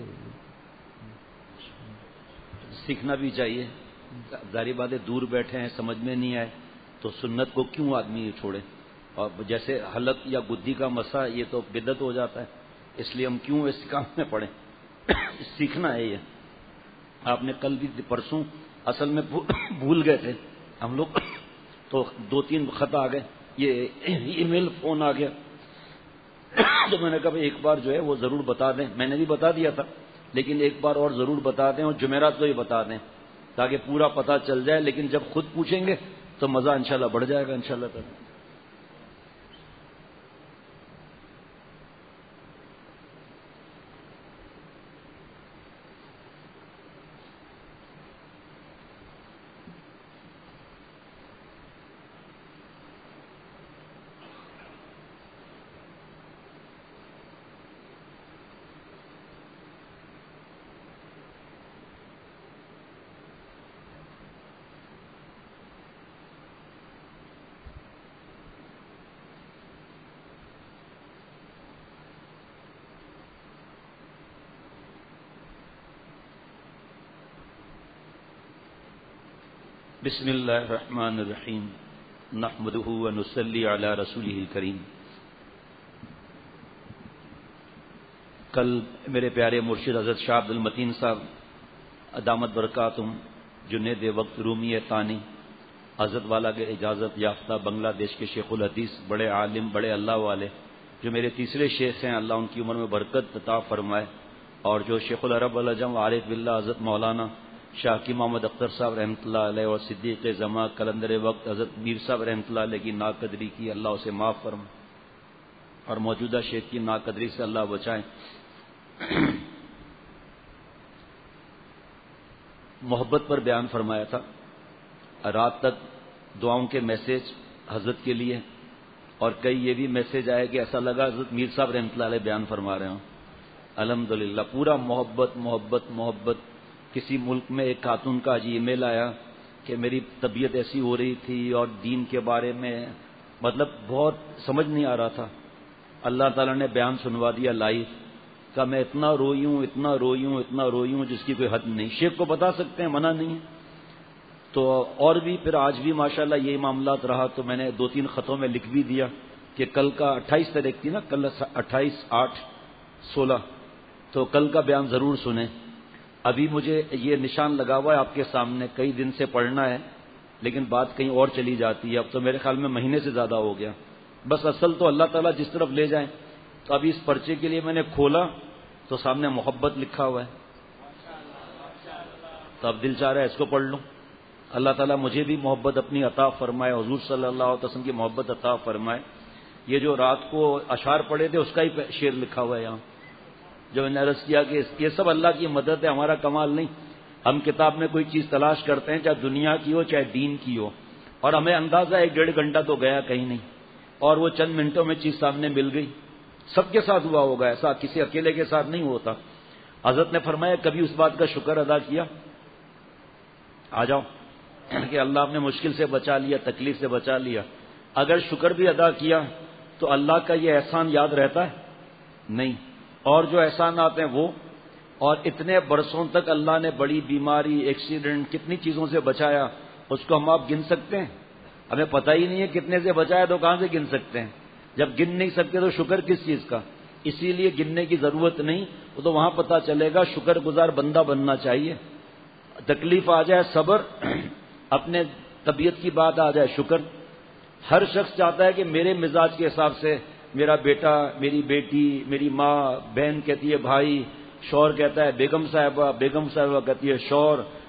سیکھنا بھی چاہیے. ظاہر بات ہے دور بیٹھے ہیں سمجھ میں نہیں آئے تو سنت کو کیوں آدمی چھوڑے. اور جیسے حلق یا گدی کا مسا یہ تو بدعت ہو جاتا ہے، اس لیے ہم کیوں اس کام میں پڑیں. سیکھنا ہے یہ. آپ نے کل بھی پرسوں اصل میں بھول گئے تھے ہم لوگ، تو 2-3 خط آ گئے، یہ ای میل فون آ گیا، تو میں نے کہا ایک بار جو ہے وہ ضرور بتا دیں. میں نے بھی بتا دیا تھا لیکن ایک بار اور ضرور بتا دیں، اور جمعرات کو ہی بتا دیں تاکہ پورا پتہ چل جائے. لیکن جب خود پوچھیں گے تو مزہ انشاءاللہ بڑھ جائے گا انشاءاللہ تعالی. بسم اللہ الرحمن الرحیم نحمدہ ونصلی علی رسولہ الکریم. کل میرے پیارے مرشد حضرت شاہ عبد المتین صاحب دامت برکاتہم جنید وقت رومی ثانی حضرت والا کے اجازت یافتہ بنگلہ دیش کے شیخ الحدیث، بڑے عالم، بڑے اللہ والے، جو میرے تیسرے شیخ ہیں، اللہ ان کی عمر میں برکت عطا فرمائے. اور جو شیخ العرب العجم عارف باللہ حضرت مولانا شاہ کی محمد اختر صاحب رحمۃ اللہ علیہ اور صدیق زماں کلندر وقت حضرت میر صاحب رحمۃ اللہ علیہ کی ناقدری کی اللہ اسے معاف فرمائے، اور موجودہ شیخ کی ناقدری سے اللہ بچائیں. محبت پر بیان فرمایا تھا. رات تک دعاؤں کے میسج حضرت کے لیے، اور کئی یہ بھی میسج آئے کہ ایسا لگا حضرت میر صاحب رحمۃ اللہ علیہ بیان فرما رہے ہوں. الحمدللہ پورا محبت محبت محبت. کسی ملک میں ایک خاتون کا ای میل آیا کہ میری طبیعت ایسی ہو رہی تھی اور دین کے بارے میں مطلب بہت سمجھ نہیں آ رہا تھا، اللہ تعالیٰ نے بیان سنوا دیا لائیو کا. میں اتنا روئی ہوں اتنا روئی ہوں اتنا روئی ہوں جس کی کوئی حد نہیں. شیخ کو بتا سکتے ہیں، منع نہیں ہے. تو اور بھی پھر آج بھی ماشاءاللہ یہی معاملات رہا، تو میں نے 2-3 خطوں میں لکھ بھی دیا کہ کل کا 28 تاریخ تھی نا، کل 28/8/16، تو کل کا بیان ضرور سنیں. ابھی مجھے یہ نشان لگا ہوا ہے آپ کے سامنے، کئی دن سے پڑھنا ہے لیکن بات کہیں اور چلی جاتی ہے. اب تو میرے خیال میں مہینے سے زیادہ ہو گیا. بس اصل تو اللہ تعالیٰ جس طرف لے جائیں. تو ابھی اس پرچے کے لیے میں نے کھولا تو سامنے محبت لکھا ہوا ہے، تو اب دل چاہ رہا ہے اس کو پڑھ لوں. اللہ تعالیٰ مجھے بھی محبت اپنی عطا فرمائے، حضور صلی اللہ علیہ وسلم کی محبت عطا فرمائے. یہ جو رات کو اشعار پڑھے تھے اس کا ہی شعر لکھا ہوا ہے یہاں، جو میں نے عرض کیا کہ یہ سب اللہ کی مدد ہے، ہمارا کمال نہیں. ہم کتاب میں کوئی چیز تلاش کرتے ہیں، چاہے دنیا کی ہو چاہے دین کی ہو، اور ہمیں اندازہ 1-1.5 گھنٹہ تو گیا کہیں نہیں، اور وہ چند منٹوں میں چیز سامنے مل گئی. سب کے ساتھ ہوا ہوگا ایسا، کسی اکیلے کے ساتھ نہیں ہوتا. حضرت نے فرمایا کبھی اس بات کا شکر ادا کیا؟ آ جاؤ کہ اللہ آپ نے مشکل سے بچا لیا، تکلیف سے بچا لیا. اگر شکر بھی ادا کیا تو اللہ کا یہ احسان یاد رہتا ہے؟ نہیں. اور جو احسانات ہیں وہ، اور اتنے برسوں تک اللہ نے بڑی بیماری، ایکسیڈنٹ، کتنی چیزوں سے بچایا، اس کو ہم آپ گن سکتے ہیں؟ ہمیں پتہ ہی نہیں ہے کتنے سے بچایا تو کہاں سے گن سکتے ہیں؟ جب گن نہیں سکتے تو شکر کس چیز کا؟ اسی لیے گننے کی ضرورت نہیں، وہ تو وہاں پتہ چلے گا. شکر گزار بندہ بننا چاہیے. تکلیف آ جائے صبر، اپنے طبیعت کی بات آ جائے شکر. ہر شخص چاہتا ہے کہ میرے مزاج کے حساب سے میرا بیٹا، میری بیٹی، میری ماں، بہن کہتی ہے بھائی، شوہر کہتا ہے بیگم صاحبہ، بیگم صاحبہ کہتی ہے شوہر،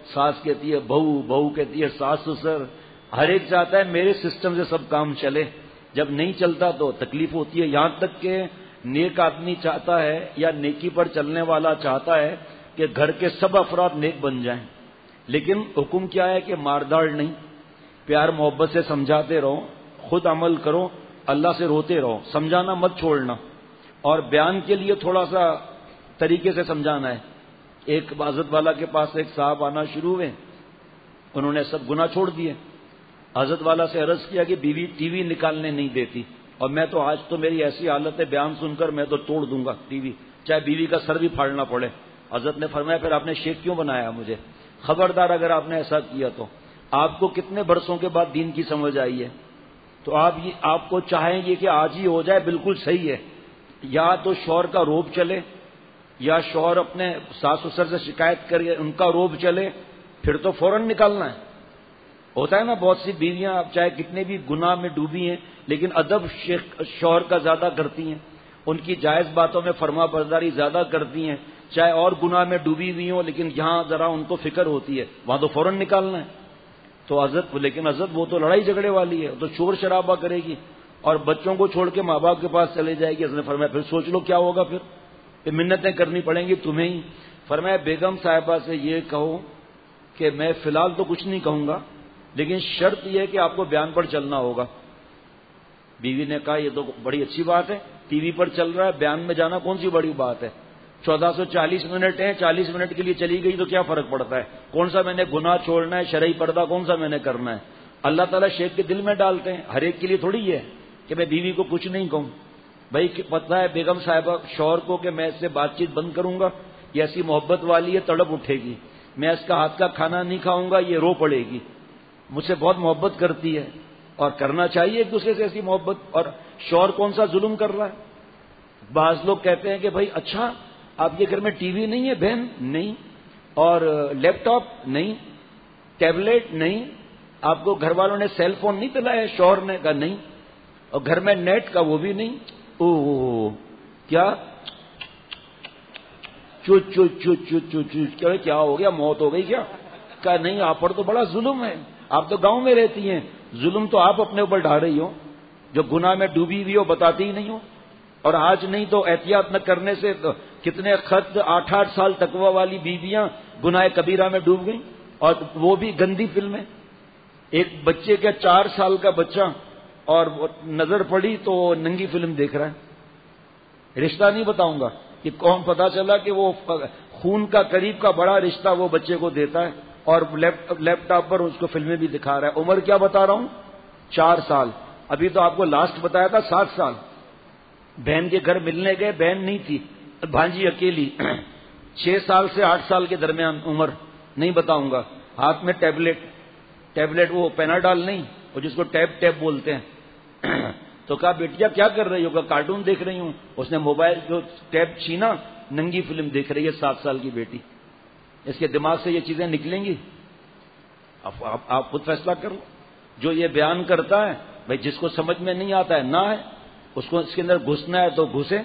ساس کہتی ہے بہو، بہو کہتی ہے ساس سسر، ہر ایک چاہتا ہے میرے سسٹم سے سب کام چلے، جب نہیں چلتا تو تکلیف ہوتی ہے. یہاں تک کہ نیک آدمی چاہتا ہے یا نیکی پر چلنے والا چاہتا ہے کہ گھر کے سب افراد نیک بن جائیں، لیکن حکم کیا ہے کہ مارداڑ نہیں، پیار محبت سے سمجھاتے رہو، خود عمل کرو، اللہ سے روتے رہو، سمجھانا مت چھوڑنا. اور بیان کے لیے تھوڑا سا طریقے سے سمجھانا ہے. ایک حضرت والا کے پاس ایک صاحب آنا شروع ہوئے، انہوں نے سب گناہ چھوڑ دیے. حضرت والا سے عرض کیا کہ بیوی ٹی وی نکالنے نہیں دیتی، اور میں تو آج تو میری ایسی حالت ہے بیان سن کر میں تو توڑ دوں گا ٹی وی، چاہے بیوی کا سر بھی پھاڑنا پڑے. حضرت نے فرمایا پھر آپ نے شیخ کیوں بنایا مجھے؟ خبردار اگر آپ نے ایسا کیا تو آپ کو کتنے برسوں کے بعد دین کی سمجھ آئی ہے؟ تو آپ کو چاہیں گے کہ آج ہی ہو جائے، بالکل صحیح ہے. یا تو شوہر کا روب چلے، یا شوہر اپنے ساس سسر سے شکایت کرے ان کا روب چلے، پھر تو فوراً نکالنا ہے. ہوتا ہے نا بہت سی بیویاں اب چاہے کتنے بھی گناہ میں ڈوبی ہیں لیکن ادب شوہر کا زیادہ کرتی ہیں، ان کی جائز باتوں میں فرما برداری زیادہ کرتی ہیں، چاہے اور گناہ میں ڈوبی ہوئی ہوں لیکن یہاں ذرا ان کو فکر ہوتی ہے، وہاں تو فوراً نکالنا ہے. تو لیکن حضرت وہ تو لڑائی جھگڑے والی ہے، تو شور شرابہ کرے گی اور بچوں کو چھوڑ کے ماں باپ کے پاس چلے جائے گی. حضرت نے فرمایا پھر سوچ لو کیا ہوگا، پھر منتیں کرنی پڑیں گی تمہیں ہی. فرمایا بیگم صاحبہ سے یہ کہو کہ میں فی الحال تو کچھ نہیں کہوں گا، لیکن شرط یہ ہے کہ آپ کو بیان پر چلنا ہوگا. بیوی نے کہا یہ تو بڑی اچھی بات ہے، ٹی وی پر چل رہا ہے، بیان میں جانا کون سی بڑی بات ہے، 1440 منٹ ہیں، 40 منٹ کے لیے چلی گئی تو کیا فرق پڑتا ہے، کون سا میں نے گناہ چھوڑنا ہے، شرعی پردہ کون سا میں نے کرنا ہے. اللہ تعالیٰ شیخ کے دل میں ڈالتے ہیں، ہر ایک کے لیے تھوڑی ہے کہ میں بیوی کو کچھ نہیں کہوں. بھائی پتہ ہے بیگم صاحبہ شوہر کو کہ میں اس سے بات چیت بند کروں گا، یہ ایسی محبت والی ہے تڑپ اٹھے گی، میں اس کا ہاتھ کا کھانا نہیں کھاؤں گا یہ رو پڑے گی، مجھ سے بہت محبت کرتی ہے. اور کرنا چاہیے ایک دوسرے سے ایسی محبت. اور شوہر کون سا ظلم کر رہا ہے؟ بعض لوگ کہتے ہیں کہ بھائی اچھا آپ کے گھر میں ٹی وی نہیں ہے بہن؟ نہیں. اور لیپ ٹاپ نہیں، ٹیبلٹ نہیں، آپ کو گھر والوں نے سیل فون نہیں دلایا؟ شوہر نے کہا نہیں. اور گھر میں نیٹ کا وہ بھی نہیں. او کیا کیا ہو گیا، موت ہو گئی کیا؟ کہا نہیں آپ پر تو بڑا ظلم ہے، آپ تو گاؤں میں رہتی ہیں، ظلم تو آپ اپنے اوپر ڈھا رہی ہو، جو گناہ میں ڈوبی ہوئی ہو بتاتی ہی نہیں ہو. اور آج نہیں تو احتیاط نہ کرنے سے کتنے خط 8-8 سال تقوی والی بیویاں گناہ کبیرہ میں ڈوب گئیں، اور وہ بھی گندی فلمیں. ایک بچے کا 4 سال کا بچہ اور نظر پڑی تو ننگی فلم دیکھ رہا ہے. رشتہ نہیں بتاؤں گا کہ کون، پتا چلا کہ وہ خون کا قریب کا بڑا رشتہ وہ بچے کو دیتا ہے اور لیپ ٹاپ پر اس کو فلمیں بھی دکھا رہا ہے. عمر کیا بتا رہا ہوں، 4 سال. ابھی تو آپ کو لاسٹ بتایا تھا 7 سال. بہن کے گھر ملنے گئے، بہن نہیں تھی، بھانجی اکیلی، 6 سال سے 8 سال کے درمیان عمر، نہیں بتاؤں گا. ہاتھ میں ٹیبلٹ وہ پیناڈال نہیں، وہ جس کو ٹیب بولتے ہیں. تو کہا بیٹیا کیا کر رہی ہو؟ کہا کارٹون دیکھ رہی ہوں. اس نے موبائل جو ٹیب چھینا، ننگی فلم دیکھ رہی ہے 7 سال کی بیٹی. اس کے دماغ سے یہ چیزیں نکلیں گی؟ آپ خود فیصلہ کر لو. جو یہ بیان کرتا ہے بھائی جس کو سمجھ میں نہیں آتا ہے نہ ہے، اس کو اس کے اندر گھسنا ہے تو گھسے.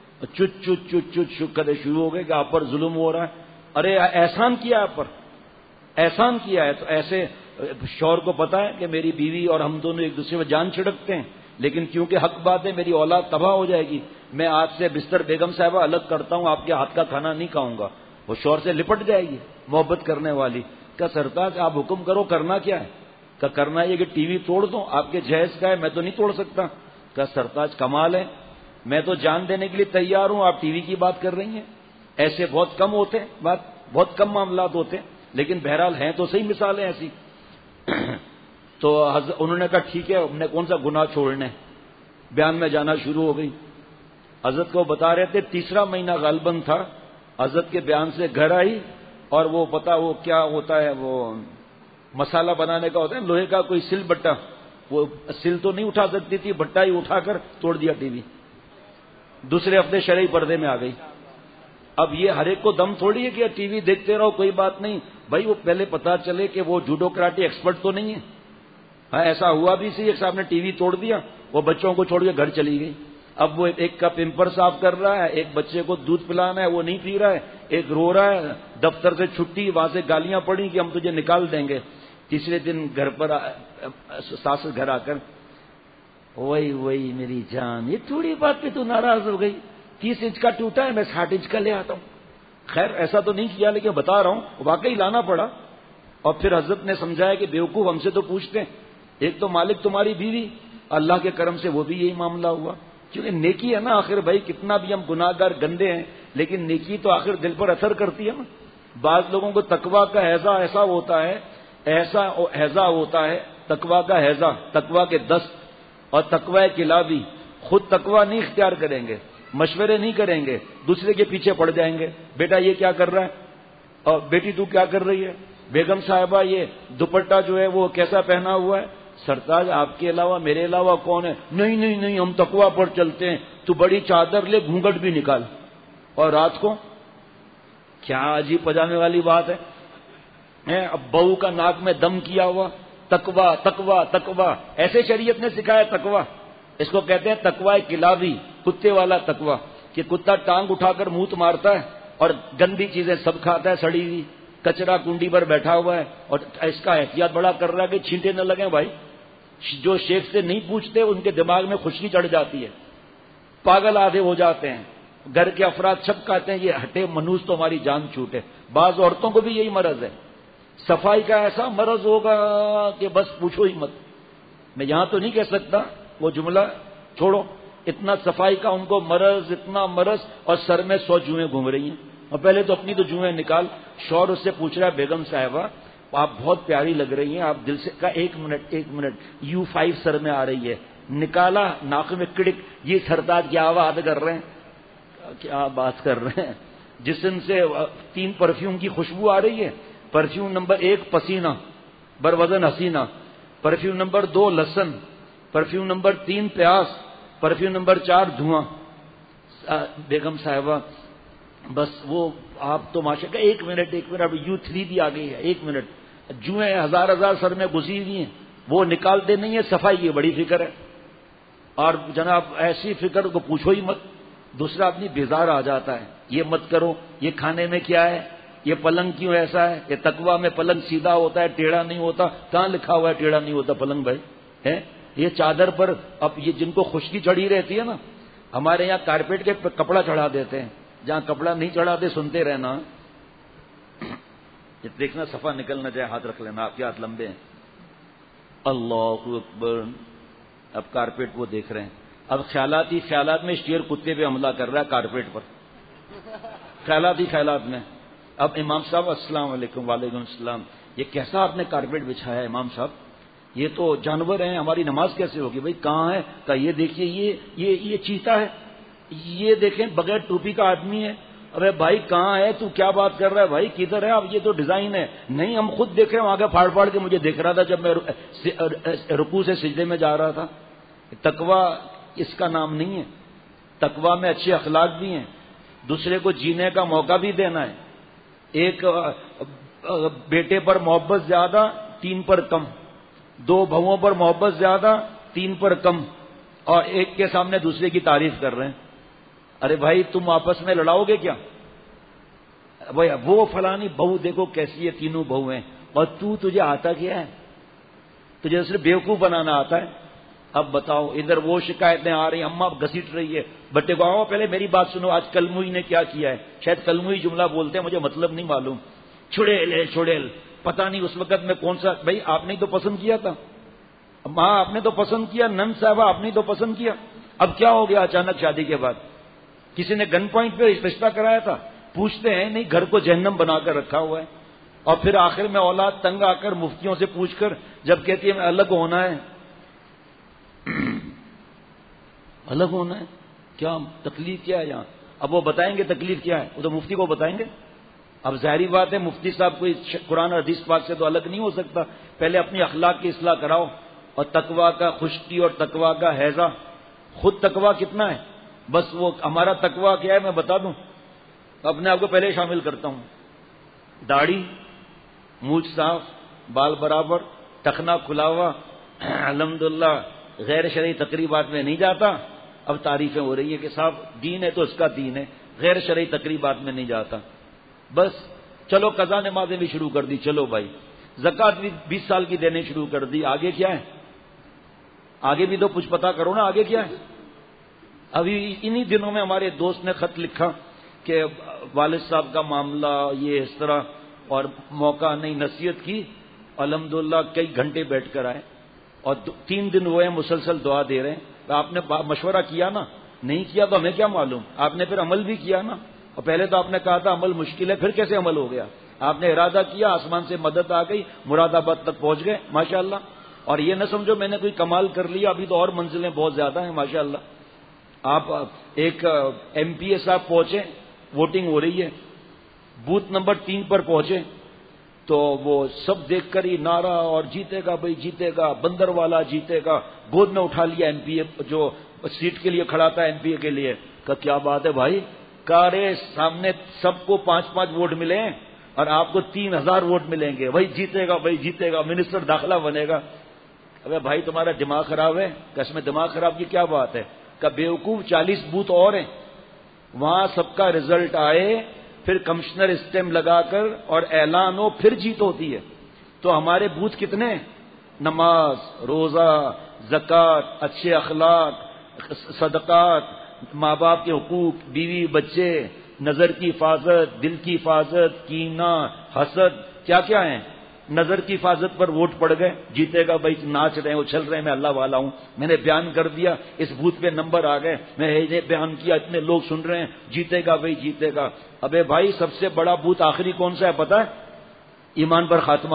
چٹ کرے شروع ہو گئے کہ آپ پر ظلم ہو رہا ہے. ارے احسان کیا آپ پر، احسان کیا ہے. تو ایسے شوہر کو پتا ہے کہ میری بیوی اور ہم دونوں ایک دوسرے میں جان چھڑکتے ہیں، لیکن کیونکہ حق بات ہے میری اولاد تباہ ہو جائے گی، میں آپ سے بستر بیگم صاحبہ الگ کرتا ہوں، آپ کے ہاتھ کا کھانا نہیں کھاؤں گا. وہ شوہر سے لپٹ جائے گی محبت کرنے والی. کہ سرتاج آپ حکم کرو، کرنا کیا ہے؟ کہ کرنا یہ کہ ٹی وی توڑ دو، آپ کے جہیز کا ہے، میں تو نہیں توڑ سکتا. کہ سرتاج کمال ہے، میں تو جان دینے کے لیے تیار ہوں، آپ ٹی وی کی بات کر رہی ہیں. ایسے بہت کم ہوتے ہیں، بہت کم معاملات ہوتے ہیں، لیکن بہرحال ہیں تو صحیح مثالیں ایسی. تو انہوں نے کہا ٹھیک ہے، ہم نے کون سا گناہ چھوڑنے، بیان میں جانا شروع ہو گئی. حضرت کو بتا رہے تھے 3 مہینہ غالباً تھا. حضرت کے بیان سے گھر آئی اور وہ پتا وہ کیا ہوتا ہے، وہ مسالہ بنانے کا ہوتا ہے لوہے کا کوئی سل بٹا، وہ سل تو نہیں اٹھا سکتی تھی، بٹا ہی اٹھا کر توڑ دیا ٹی وی. دوسرے ہفتے شرعی پردے میں آ گئی. اب یہ ہر ایک کو دم تھوڑی ہے کہ ٹی وی دیکھتے رہو کوئی بات نہیں. بھائی وہ پہلے پتا چلے کہ وہ جوڈو کراٹے ایکسپرٹ تو نہیں ہے. ہاں ایسا ہوا بھی سی، ایک صاحب نے ٹی وی توڑ دیا، وہ بچوں کو چھوڑ کے گھر چلی گئی. اب وہ ایک کا پیمپر صاف کر رہا ہے، ایک بچے کو دودھ پلانا ہے وہ نہیں پی رہا ہے، ایک رو رہا ہے، دفتر سے چھٹی، وہاں سے گالیاں پڑی کہ ہم تجھے نکال دیں گے. تیسرے دن گھر پر ساس گھر آ کر، وہی میری جان، یہ تھوڑی بات پہ تو ناراض ہو گئی، 30 انچ کا ٹوٹا ہے، میں 60 انچ کا لے آتا ہوں. خیر ایسا تو نہیں کیا، لیکن بتا رہا ہوں واقعی لانا پڑا. اور پھر حضرت نے سمجھایا کہ بیوقوف ہم سے تو پوچھتے ہیں، ایک تو مالک تمہاری بیوی، اللہ کے کرم سے وہ بھی یہی معاملہ ہوا. کیونکہ نیکی ہے نا آخر بھائی، کتنا بھی ہم گناہ گار گندے ہیں لیکن نیکی تو آخر دل پر اثر کرتی ہے نا. بعض لوگوں کو تقویٰ کا ایسا ہوتا ہے، ایسا ہیضہ ہوتا ہے، تقویٰ کا ہیضہ، تقویٰ کے دست اور تقویٰ کلابی. خود تقویٰ نہیں اختیار کریں گے، مشورے نہیں کریں گے، دوسرے کے پیچھے پڑ جائیں گے. بیٹا یہ کیا کر رہا ہے، اور بیٹی تو کیا کر رہی ہے، بیگم صاحبہ یہ دوپٹہ جو ہے وہ کیسا پہنا ہوا ہے. سرتاج آپ کے علاوہ میرے علاوہ کون ہے؟ نہیں ہم تقویٰ پر چلتے ہیں. تو بڑی چادر لے، گھونگھٹ بھی نکال، اور رات کو کیا عجیب پجامے والی بات ہے، اب بہو کا ناک میں دم کیا ہوا. تقویٰ تقویٰ تقویٰ، ایسے شریعت نے سکھایا تقویٰ. اس کو کہتے ہیں تقویٰ کلابی، کتے والا تقویٰ، کہ کتا ٹانگ اٹھا کر منہ مارتا ہے اور گندی چیزیں سب کھاتا ہے، سڑی ہوئی کچرا کنڈی پر بیٹھا ہوا ہے، اور اس کا احتیاط بڑا کر رہا ہے کہ چھینٹے نہ لگیں. بھائی جو شیخ سے نہیں پوچھتے ان کے دماغ میں خشکی چڑھ جاتی ہے، پاگل آدھے ہو جاتے ہیں. گھر کے افراد سب کہتے ہیں یہ ہٹے منوس تو ہماری جان چھوٹے. بعض عورتوں کو بھی یہی مرض ہے، صفائی کا ایسا مرض ہوگا کہ بس پوچھو ہی مت. میں یہاں تو نہیں کہہ سکتا وہ جملہ، چھوڑو. اتنا صفائی کا ان کو مرض، اتنا مرض، اور سر میں 100 جوئیں گھوم رہی ہیں. اور پہلے تو اپنی تو جوئیں نکال. شوہر اس سے پوچھ رہا ہے بیگم صاحبہ آپ بہت پیاری لگ رہی ہیں، آپ دل سے کا ایک منٹ U5 سر میں آ رہی ہے. نکالا، ناک میں کڑک. یہ سرتاج کیا آواز کر رہے ہیں، کیا بات کر رہے ہیں. جسم سے 3 پرفیوم کی خوشبو آ رہی ہے. پرفیوم نمبر 1 پسینہ بروزن حسینہ، پرفیوم نمبر 2 لہسن، پرفیوم نمبر 3 پیاس، پرفیوم نمبر 4 دھواں. بیگم صاحبہ بس وہ آپ تو ماشاءاللہ ایک منٹ اب U3 بھی آ گئی ہے. 1 منٹ. جوئیں ہزار سر میں گھسی ہوئی ہیں، وہ نکالتے نہیں ہے. صفائی کی بڑی فکر ہے، اور جناب ایسی فکر کو پوچھو ہی مت. دوسرا آدمی بیزار آ جاتا ہے، یہ مت کرو، یہ کھانے میں کیا ہے، یہ پلنگ کیوں ایسا ہے. یہ تقویٰ میں پلنگ سیدھا ہوتا ہے، ٹیڑھا نہیں ہوتا. کہاں لکھا ہوا ہے ٹیڑھا نہیں ہوتا پلنگ بھائی ہے. یہ چادر پر اب یہ جن کو خشکی چڑھی رہتی ہے نا، ہمارے یہاں کارپیٹ کے کپڑا چڑھا دیتے ہیں. جہاں کپڑا نہیں چڑھاتے سنتے رہنا. یہ دیکھنا صفا نکل نہ جائے، ہاتھ رکھ لینا، آپ کے ہاتھ لمبے ہیں. اللہ اکبر. اب کارپیٹ وہ دیکھ رہے ہیں. اب خیالات میں اسٹیئر کتے پہ حملہ کر رہا ہے کارپیٹ پر، خیالات میں. اب امام صاحب السلام علیکم. وعلیکم السلام. یہ کیسا آپ نے کارپیٹ بچھایا ہے امام صاحب، یہ تو جانور ہیں، ہماری نماز کیسے ہوگی. بھائی کہاں ہے؟ کہ یہ دیکھیے یہ چیتا ہے، یہ دیکھیں بغیر ٹوپی کا آدمی ہے. ارے بھائی کہاں ہے تو، کیا بات کر رہا ہے بھائی، کدھر ہے؟ اب یہ تو ڈیزائن ہے. نہیں ہم خود دیکھ رہے ہیں، آگے پھاڑ کے مجھے دیکھ رہا تھا جب میں رکوع سے سجدے میں جا رہا تھا. تقویٰ اس کا نام نہیں ہے. تقویٰ میں اچھے اخلاق بھی ہیں، دوسرے کو جینے کا موقع بھی دینا ہے. ایک بیٹے پر محبت زیادہ، 3 پر کم. 2 بہوؤں پر محبت زیادہ، 3 پر کم. اور ایک کے سامنے دوسرے کی تعریف کر رہے ہیں. ارے بھائی تم آپس میں لڑاؤ گے کیا؟ بھائی وہ فلانی بہو دیکھو کیسی ہے، 3 بہو ہیں، اور تجھے آتا کیا ہے؟ تجھے صرف بیوقوف بنانا آتا ہے. اب بتاؤ، ادھر وہ شکایتیں آ رہی ہیں، اماں گھسیٹ رہی ہے بٹے کو. آؤ پہلے میری بات سنو، آج کلموئی نے کیا کیا ہے. شاید کلموئی جملہ بولتے ہیں، مجھے مطلب نہیں معلوم. چھڑیل پتہ نہیں اس وقت میں کون سا. بھائی آپ نے تو پسند کیا تھا، ماں آپ نے تو پسند کیا، نن صاحبہ آپ نے تو پسند کیا. اب کیا ہو گیا اچانک شادی کے بعد؟ کسی نے گن پوائنٹ پہ رشتہ کرایا تھا؟ پوچھتے ہیں نہیں، گھر کو جہنم بنا کر رکھا ہوا ہے. اور پھر آخر میں اولاد تنگ آ کر مفتیوں سے پوچھ کر جب کہتی ہے میں الگ ہونا ہے، الگ ہونا ہے، کیا تکلیف کیا ہے یہاں؟ اب وہ بتائیں گے تکلیف کیا ہے، وہ تو مفتی کو بتائیں گے. اب ظاہری بات ہے مفتی صاحب کوئی قرآن اور حدیث پاک سے تو الگ نہیں ہو سکتا. پہلے اپنی اخلاق کی اصلاح کراؤ. اور تقویٰ کا خشکی اور تقویٰ کا ہیضہ. خود تقویٰ کتنا ہے، بس وہ ہمارا تقویٰ کیا ہے میں بتا دوں. اپنے آپ کو پہلے شامل کرتا ہوں. داڑھی، مونچھ صاف، بال برابر، ٹخنا کھلا ہوا، الحمدللہ. غیر شرعی تقریبات میں نہیں جاتا. اب تعریفیں ہو رہی ہے کہ صاحب دین ہے تو اس کا دین ہے، غیر شرعی تقریبات میں نہیں جاتا. بس چلو قضا نمازیں بھی شروع کر دی، چلو بھائی زکوٰۃ بھی 20 سال کی دینے شروع کر دی، آگے کیا ہے؟ آگے بھی تو کچھ پتا کرو نا، آگے کیا ہے؟ ابھی انہی دنوں میں ہمارے دوست نے خط لکھا کہ والد صاحب کا معاملہ یہ اس طرح، اور موقع نہیں، نصیحت کی، الحمدللہ کئی گھنٹے بیٹھ کر آئے، اور 3 دن ہوئے مسلسل دعا دے رہے ہیں۔ تو آپ نے مشورہ کیا نا؟ نہیں کیا تو ہمیں کیا معلوم، آپ نے پھر عمل بھی کیا نا، اور پہلے تو آپ نے کہا تھا عمل مشکل ہے، پھر کیسے عمل ہو گیا؟ آپ نے ارادہ کیا، آسمان سے مدد آ گئی، مراد آباد تک پہنچ گئے ماشاءاللہ۔ اور یہ نہ سمجھو میں نے کوئی کمال کر لیا، ابھی تو اور منزلیں بہت زیادہ ہیں ماشاءاللہ۔ آپ ایک ایم پی اے صاحب پہنچے، ووٹنگ ہو رہی ہے، بوتھ نمبر 3 پر پہنچے تو وہ سب دیکھ کر ہی نعرہ، اور جیتے گا بھائی جیتے گا، بندر والا جیتے گا، گود میں اٹھا لیا ایم پی اے جو سیٹ کے لیے کھڑا تھا، ایم پی اے کے لیے، کہ کیا بات ہے بھائی، کارے سامنے سب کو 5-5 ووٹ ملے ہیں اور آپ کو 3000 ووٹ ملیں گے، بھائی جیتے گا بھائی جیتے گا، منسٹر داخلہ بنے گا۔ ابے بھائی تمہارا دماغ خراب ہے؟ کہ اس میں دماغ خراب کی کیا بات ہے؟ کہ بیوقوف 40 بوتھ اور ہیں، وہاں سب کا رزلٹ آئے، پھر کمشنر اسٹیمپ لگا کر اور اعلان ہو، پھر جیت ہوتی ہے۔ تو ہمارے بوتھ کتنے ہیں؟ نماز، روزہ، زکوٰۃ، اچھے اخلاق، صدقات، ماں باپ کے حقوق، بیوی بچے، نظر کی حفاظت، دل کی حفاظت، کینہ، حسد، کیا کیا ہیں؟ نظر کی حفاظت پر ووٹ پڑ گئے، جیتے گا بھائی، ناچ رہے ہیں اچھل رہے ہیں، میں اللہ والا ہوں، میں نے بیان کر دیا، اس بوتھ پہ نمبر آ گئے، میں یہ بیان کیا، اتنے لوگ سن رہے ہیں، جیتے گا بھائی جیتے گا۔ ابے بھائی سب سے بڑا بوتھ آخری کون سا ہے پتہ ہے؟ ایمان پر خاتمہ۔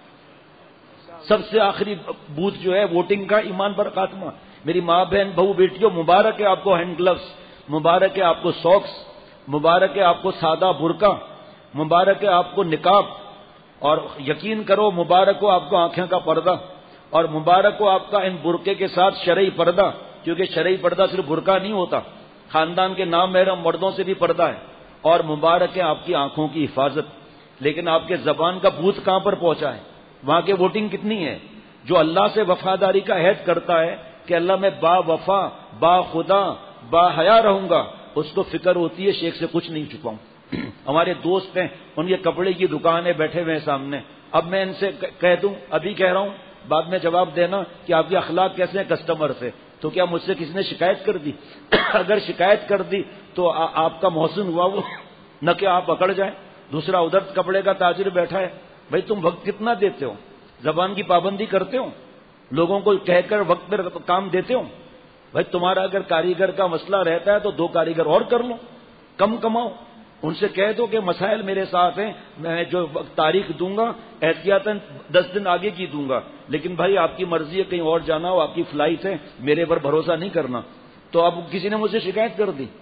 سب سے آخری بوتھ جو ہے ووٹنگ کا، ایمان پر خاتمہ۔ میری ماں بہن بہو بیٹیوں، مبارک ہے آپ کو ہینڈ گلوز، مبارک ہے آپ کو ساکس، مبارک ہے آپ کو سادہ برقع، مبارک ہے آپ کو نقاب، اور یقین کرو مبارک ہو آپ کو آنکھیں کا پردہ، اور مبارک ہو آپ کا ان برقعے کے ساتھ شرعی پردہ، کیونکہ شرعی پردہ صرف برقع نہیں ہوتا، خاندان کے نام محرم مردوں سے بھی پردہ ہے، اور مبارک ہے آپ کی آنکھوں کی حفاظت۔ لیکن آپ کے زبان کا بوتھ کہاں پر پہنچا ہے؟ وہاں کے ووٹنگ کتنی ہے؟ جو اللہ سے وفاداری کا عہد کرتا ہے کہ اللہ میں با وفا، با خدا، با حیا رہوں گا، اس کو فکر ہوتی ہے شیخ سے کچھ نہیں چھپاؤں۔ ہمارے دوست ہیں، ان کے کپڑے کی دکان ہے، بیٹھے ہوئے ہیں سامنے، اب میں ان سے کہہ دوں، ابھی کہہ رہا ہوں، بعد میں جواب دینا کہ آپ کے اخلاق کیسے ہیں کسٹمر سے، تو کیا مجھ سے کسی نے شکایت کر دی؟ اگر شکایت کر دی تو آپ کا محسن ہوا وہ، نہ کہ آپ پکڑ جائیں۔ دوسرا ادھر کپڑے کا تاجر بیٹھا ہے، بھائی تم وقت کتنا دیتے ہو؟ زبان کی پابندی کرتے ہو؟ لوگوں کو کہہ کر وقت پر کام دیتے ہو؟ بھائی تمہارا اگر کاریگر کا مسئلہ رہتا ہے تو 2 کاریگر اور کر لو، کم کماؤ۔ ان سے کہہ دو کہ مسائل میرے ساتھ ہیں، میں جو تاریخ دوں گا احتیاطاً 10 دن آگے کی دوں گا، لیکن بھائی آپ کی مرضی ہے کہیں اور جانا ہو، آپ کی فلائٹ ہے، میرے پر بھروسہ نہیں کرنا۔ تو اب کسی نے مجھ سے شکایت کر دی۔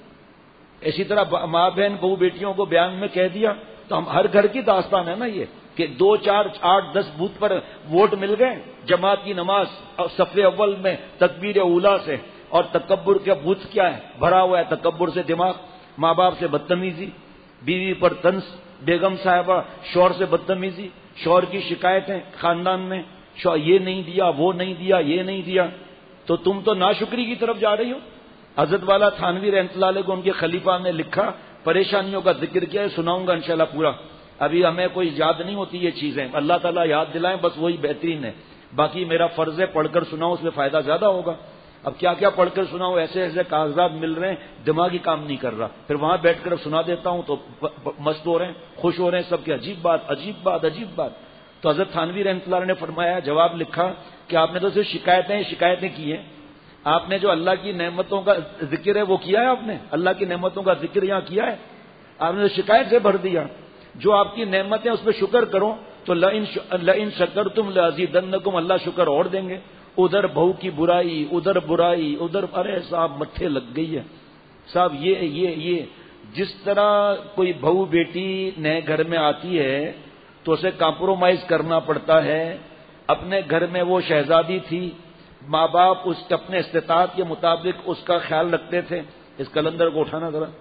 اسی طرح ماں بہن بہو بیٹیوں کو بیان میں کہہ دیا، تو ہم ہر گھر کی داستان ہے نا یہ، کہ 2 4 8 10 بوتھ پر ووٹ مل گئے، جماعت کی نماز اور صف اول میں تکبیر اولا سے، اور تکبر کا بوتھ کیا ہے؟ بھرا ہوا ہے تکبر سے دماغ، ماں باپ سے بدتمیزی، بیوی پر طنز، بیگم صاحبہ شوہر سے بدتمیزی، شوہر کی شکایتیں خاندان میں، شوہر یہ نہیں دیا، وہ نہیں دیا، یہ نہیں دیا، تو تم تو ناشکری کی طرف جا رہی ہو۔ حضرت والا تھانوی رحمۃ اللہ علیہ کو ان کے خلیفہ نے لکھا، پریشانیوں کا ذکر کیا ہے، سناؤں گا انشاءاللہ پورا، ابھی ہمیں کوئی یاد نہیں ہوتی یہ چیزیں، اللہ تعالیٰ یاد دلائیں بس وہی بہترین ہے، باقی میرا فرض ہے پڑھ کر سناؤں، اس میں فائدہ زیادہ ہوگا۔ اب کیا کیا پڑھ کر سناؤں، ایسے ایسے کاغذات مل رہے ہیں، دماغی کام نہیں کر رہا، پھر وہاں بیٹھ کر سنا دیتا ہوں تو مست ہو رہے ہیں، خوش ہو رہے ہیں سب کے، عجیب بات عجیب بات عجیب بات۔ تو حضرت تھانوی رحمۃ اللہ نے فرمایا، جواب لکھا کہ آپ نے تو صرف شکایتیں کی ہیں، آپ نے جو اللہ کی نعمتوں کا ذکر ہے وہ کیا ہے؟ آپ نے اللہ کی نعمتوں کا ذکر یہاں کیا ہے؟ آپ نے شکایت سے بھر دیا۔ جو آپ کی نعمتیں اس پہ شکر کرو تو لئن شکرتم لازیدنکم، اللہ شکر اور دیں گے۔ ادھر بہو کی برائی، ادھر برائی، ادھر، ارے صاحب مٹھے لگ گئی ہے صاحب۔ یہ جس طرح کوئی بہو بیٹی نئے گھر میں آتی ہے تو اسے کمپرومائز کرنا پڑتا ہے۔ اپنے گھر میں وہ شہزادی تھی، ماں باپ اس اپنے استطاعت کے مطابق اس کا خیال رکھتے تھے۔ اس کلندر کو اٹھانا ذرا،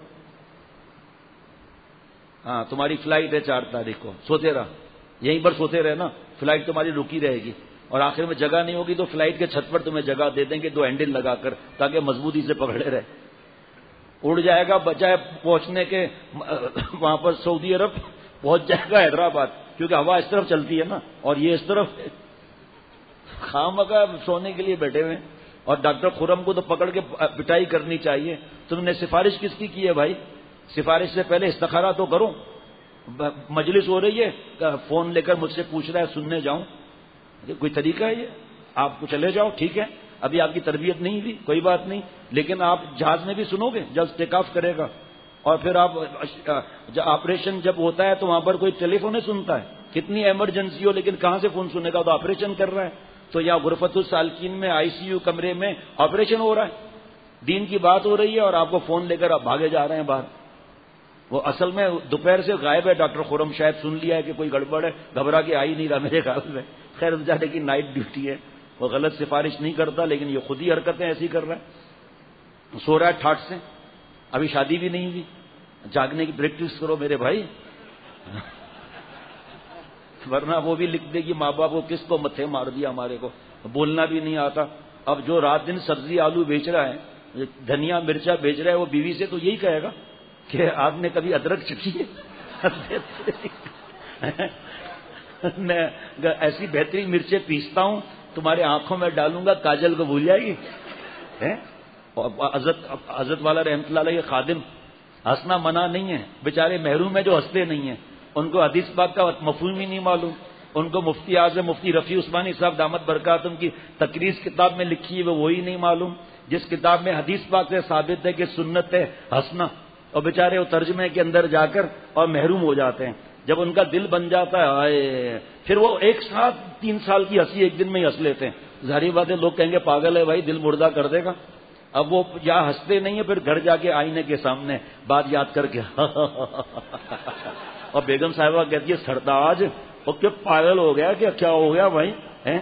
ہاں تمہاری فلائٹ ہے 4 تاریخ کو، سوتے رہا، یہیں پر سوتے رہے نا، فلائٹ تمہاری رکی رہے گی، اور آخر میں جگہ نہیں ہوگی تو فلائٹ کے چھت پر تمہیں جگہ دے دیں گے 2 ہینڈل لگا کر، تاکہ مضبوطی سے پکڑے رہے۔ اڑ جائے گا بجائے پہنچنے کے وہاں پر سعودی عرب، پہنچ جائے گا حیدرآباد، کیونکہ ہوا اس طرف چلتی ہے نا اور یہ اس طرف خامخواہ سونے کے لیے بیٹھے ہوئے. اور ڈاکٹر خرم کو تو پکڑ کے پٹائی کرنی چاہیے. تم نے سفارش کس کی ہے بھائی؟ سفارش سے پہلے استخارہ تو کرو. مجلس ہو رہی ہے، فون لے کر مجھ سے پوچھ رہا ہے سننے جاؤں؟ کوئی طریقہ ہے یہ؟ آپ کو چلے جاؤ، ٹھیک ہے، ابھی آپ کی تربیت نہیں ہوئی، کوئی بات نہیں، لیکن آپ جہاز میں بھی سنو گے جب ٹیک آف کرے گا. اور پھر آپ آپریشن جب ہوتا ہے تو وہاں پر کوئی ٹیلی فون سنتا ہے، کتنی ایمرجنسی ہو لیکن کہاں سے فون سنے گا؟ تو آپریشن کر رہا ہے. تو یا غرفت السالکین میں ICU کمرے میں آپریشن ہو رہا ہے، دین کی بات ہو رہی ہے اور آپ کو فون لے کر آپ بھاگے جا رہے ہیں باہر. وہ اصل میں دوپہر سے غائب ہے. ڈاکٹر خرم شاید سن لیا ہے کہ کوئی گڑبڑ ہے، گھبرا کے آئی نہیں رہا میرے خیال میں. خیر بیچارے کی نائٹ ڈیوٹی ہے، وہ غلط سفارش نہیں کرتا، لیکن یہ خود ہی حرکتیں ایسی کر رہا ہے. سو رہا ہے ٹھاٹ سے، ابھی شادی بھی نہیں ہوئی. جاگنے کی پریکٹس کرو میرے بھائی، ورنہ وہ بھی لکھ دے گی ماں باپ کو کس کو متھے مار دیا، ہمارے کو بولنا بھی نہیں آتا. اب جو رات دن سبزی آلو بیچ رہا ہے، دھنیا مرچا بیچ رہا ہے، وہ بیوی سے تو یہی کہے گا کہ آپ نے کبھی ادرک چکھی ہے؟ میں ایسی بہترین مرچیں پیستا ہوں تمہارے آنکھوں میں ڈالوں گا، کاجل کو بھول جائے گی. حضرت والا رحمۃ اللہ علیہ خادم، ہنسنا منع نہیں ہے، بیچارے محروم ہیں جو ہنستے نہیں ہیں، ان کو حدیث پاک کا مفہوم ہی نہیں معلوم. ان کو مفتی اعظم مفتی رفیع عثمانی صاحب دامت برکاتہم کی تقریض کتاب میں لکھی ہے، وہ وہی نہیں معلوم جس کتاب میں حدیث پاک سے ثابت ہے کہ سنت ہے ہنسنا. اور بیچارے وہ ترجمے کے اندر جا کر اور محروم ہو جاتے ہیں. جب ان کا دل بن جاتا ہے پھر وہ ایک ساتھ 3 سال کی ہنسی ایک دن میں ہی ہنس لیتے ہیں. ظاہری بات ہے لوگ کہیں گے پاگل ہے بھائی، دل مردہ کر دے گا. اب وہ یا ہنستے نہیں ہیں، پھر گھر جا کے آئینے کے سامنے بات یاد کر کے اور بیگم صاحبہ کہتی ہے سرداج وہ کیا پاگل ہو گیا، کیا ہو گیا بھائی؟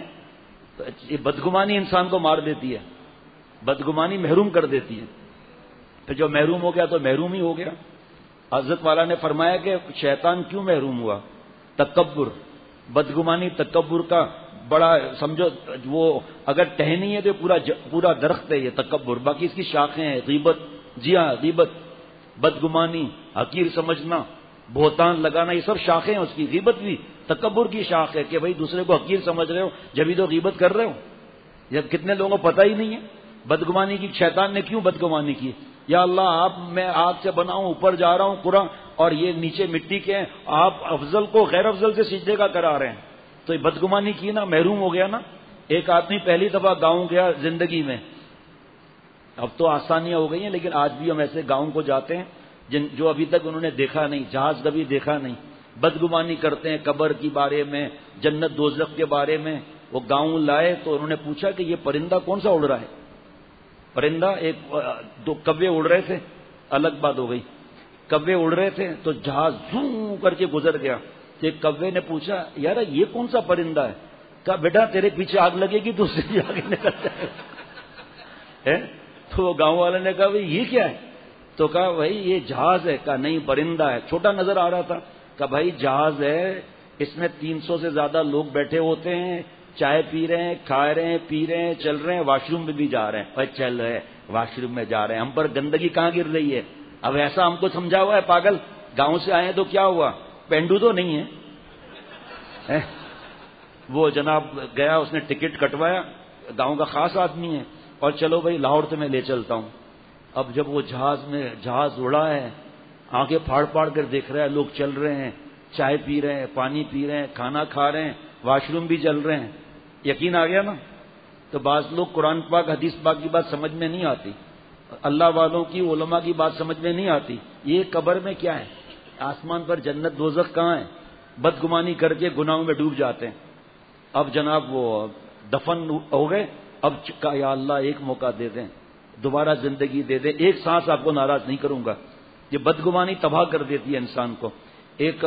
یہ بدگمانی انسان کو مار دیتی ہے، بدگمانی محروم کر دیتی ہے. پھر جو محروم ہو گیا تو محروم ہی ہو گیا. حضرت والا نے فرمایا کہ شیطان کیوں محروم ہوا؟ تکبر، بدگمانی تکبر کا بڑا سمجھو، وہ اگر ٹہنی ہے تو پورا درخت ہے یہ تکبر، باقی اس کی شاخیں ہیں. غیبت، جی ہاں غیبت، بدگمانی، حقیر سمجھنا، بہتان لگانا، یہ سب شاخیں ہیں اس کی. غیبت بھی تکبر کی شاخ ہے کہ بھائی دوسرے کو حقیر سمجھ رہے ہو جبھی تو غیبت کر رہے ہو. جب کتنے لوگوں کو پتہ ہی نہیں ہے بدگمانی کی شیطان نے کیوں بدگمانی کی. یا اللہ میں آگ سے بنا ہوں، اوپر جا رہا ہوں قرآن اور یہ نیچے مٹی کے ہیں، آپ افضل کو غیر افضل سے سجدے کا کرا رہے ہیں. تو یہ بدگمانی کی نا، محروم ہو گیا نا. ایک آدمی پہلی دفعہ گاؤں گیا زندگی میں، اب تو آسانیاں ہو گئی ہیں لیکن آج بھی ہم ایسے گاؤں کو جاتے ہیں جو ابھی تک انہوں نے دیکھا نہیں، جہاز کبھی دیکھا نہیں، بدگمانی کرتے ہیں قبر کے بارے میں، جنت دوزخ کے بارے میں. وہ گاؤں لائے تو انہوں نے پوچھا کہ یہ پرندہ کون سا اڑ رہا ہے؟ پرندہ دو کوے اڑ رہے تھے، الگ بات ہو گئی. کوے اڑ رہے تھے تو جہاز زوں کر کے گزر گیا. تو ایک کوے نے پوچھا یار یہ کون سا پرندہ ہے؟ کہا بیٹا تیرے پیچھے آگ لگے گی تو اس سے آگے نکل جائے. تو وہ گاؤں والے نے کہا بھائی یہ کیا ہے؟ تو کہا بھائی یہ جہاز ہے. کہا نہیں پرندہ ہے، چھوٹا نظر آ رہا تھا. کہا بھائی جہاز ہے، اس میں 300 سے زیادہ لوگ بیٹھے ہوتے ہیں، چائے پی رہے ہیں، کھا رہے ہیں، پی رہے ہیں، چل رہے ہیں، واش روم میں بھی جا رہے ہیں. بھائی چل رہے واش روم میں جا رہے ہیں، ہم پر گندگی کہاں گر رہی ہے؟ اب ایسا ہم کو سمجھا ہوا ہے پاگل. گاؤں سے آئے تو کیا ہوا؟ پینڈو تو نہیں ہے. وہ جناب گیا، اس نے ٹکٹ کٹوایا، گاؤں کا خاص آدمی ہے، اور چلو بھائی لاہور سے میں لے چلتا ہوں. اب جب وہ جہاز اڑا ہے، آنکھیں پھاڑ پھاڑ کر دیکھ رہا ہے، لوگ چل رہے ہیں، چائے پی رہے ہیں، پانی پی رہے ہیں، کھانا کھا رہے ہیں، واش روم بھی چل رہے ہیں. یقین آ گیا نا. تو بعض لوگ قرآن پاک حدیث پاک کی بات سمجھ میں نہیں آتی، اللہ والوں کی علماء کی بات سمجھ میں نہیں آتی. یہ قبر میں کیا ہے؟ آسمان پر جنت دوزخ کہاں ہے؟ بدگمانی کر کے گناہوں میں ڈوب جاتے ہیں. اب جناب وہ دفن ہو گئے، اب کہا یا اللہ ایک موقع دے دیں، دوبارہ زندگی دے دیں، ایک سانس آپ کو ناراض نہیں کروں گا. یہ بدگمانی تباہ کر دیتی ہے انسان کو. ایک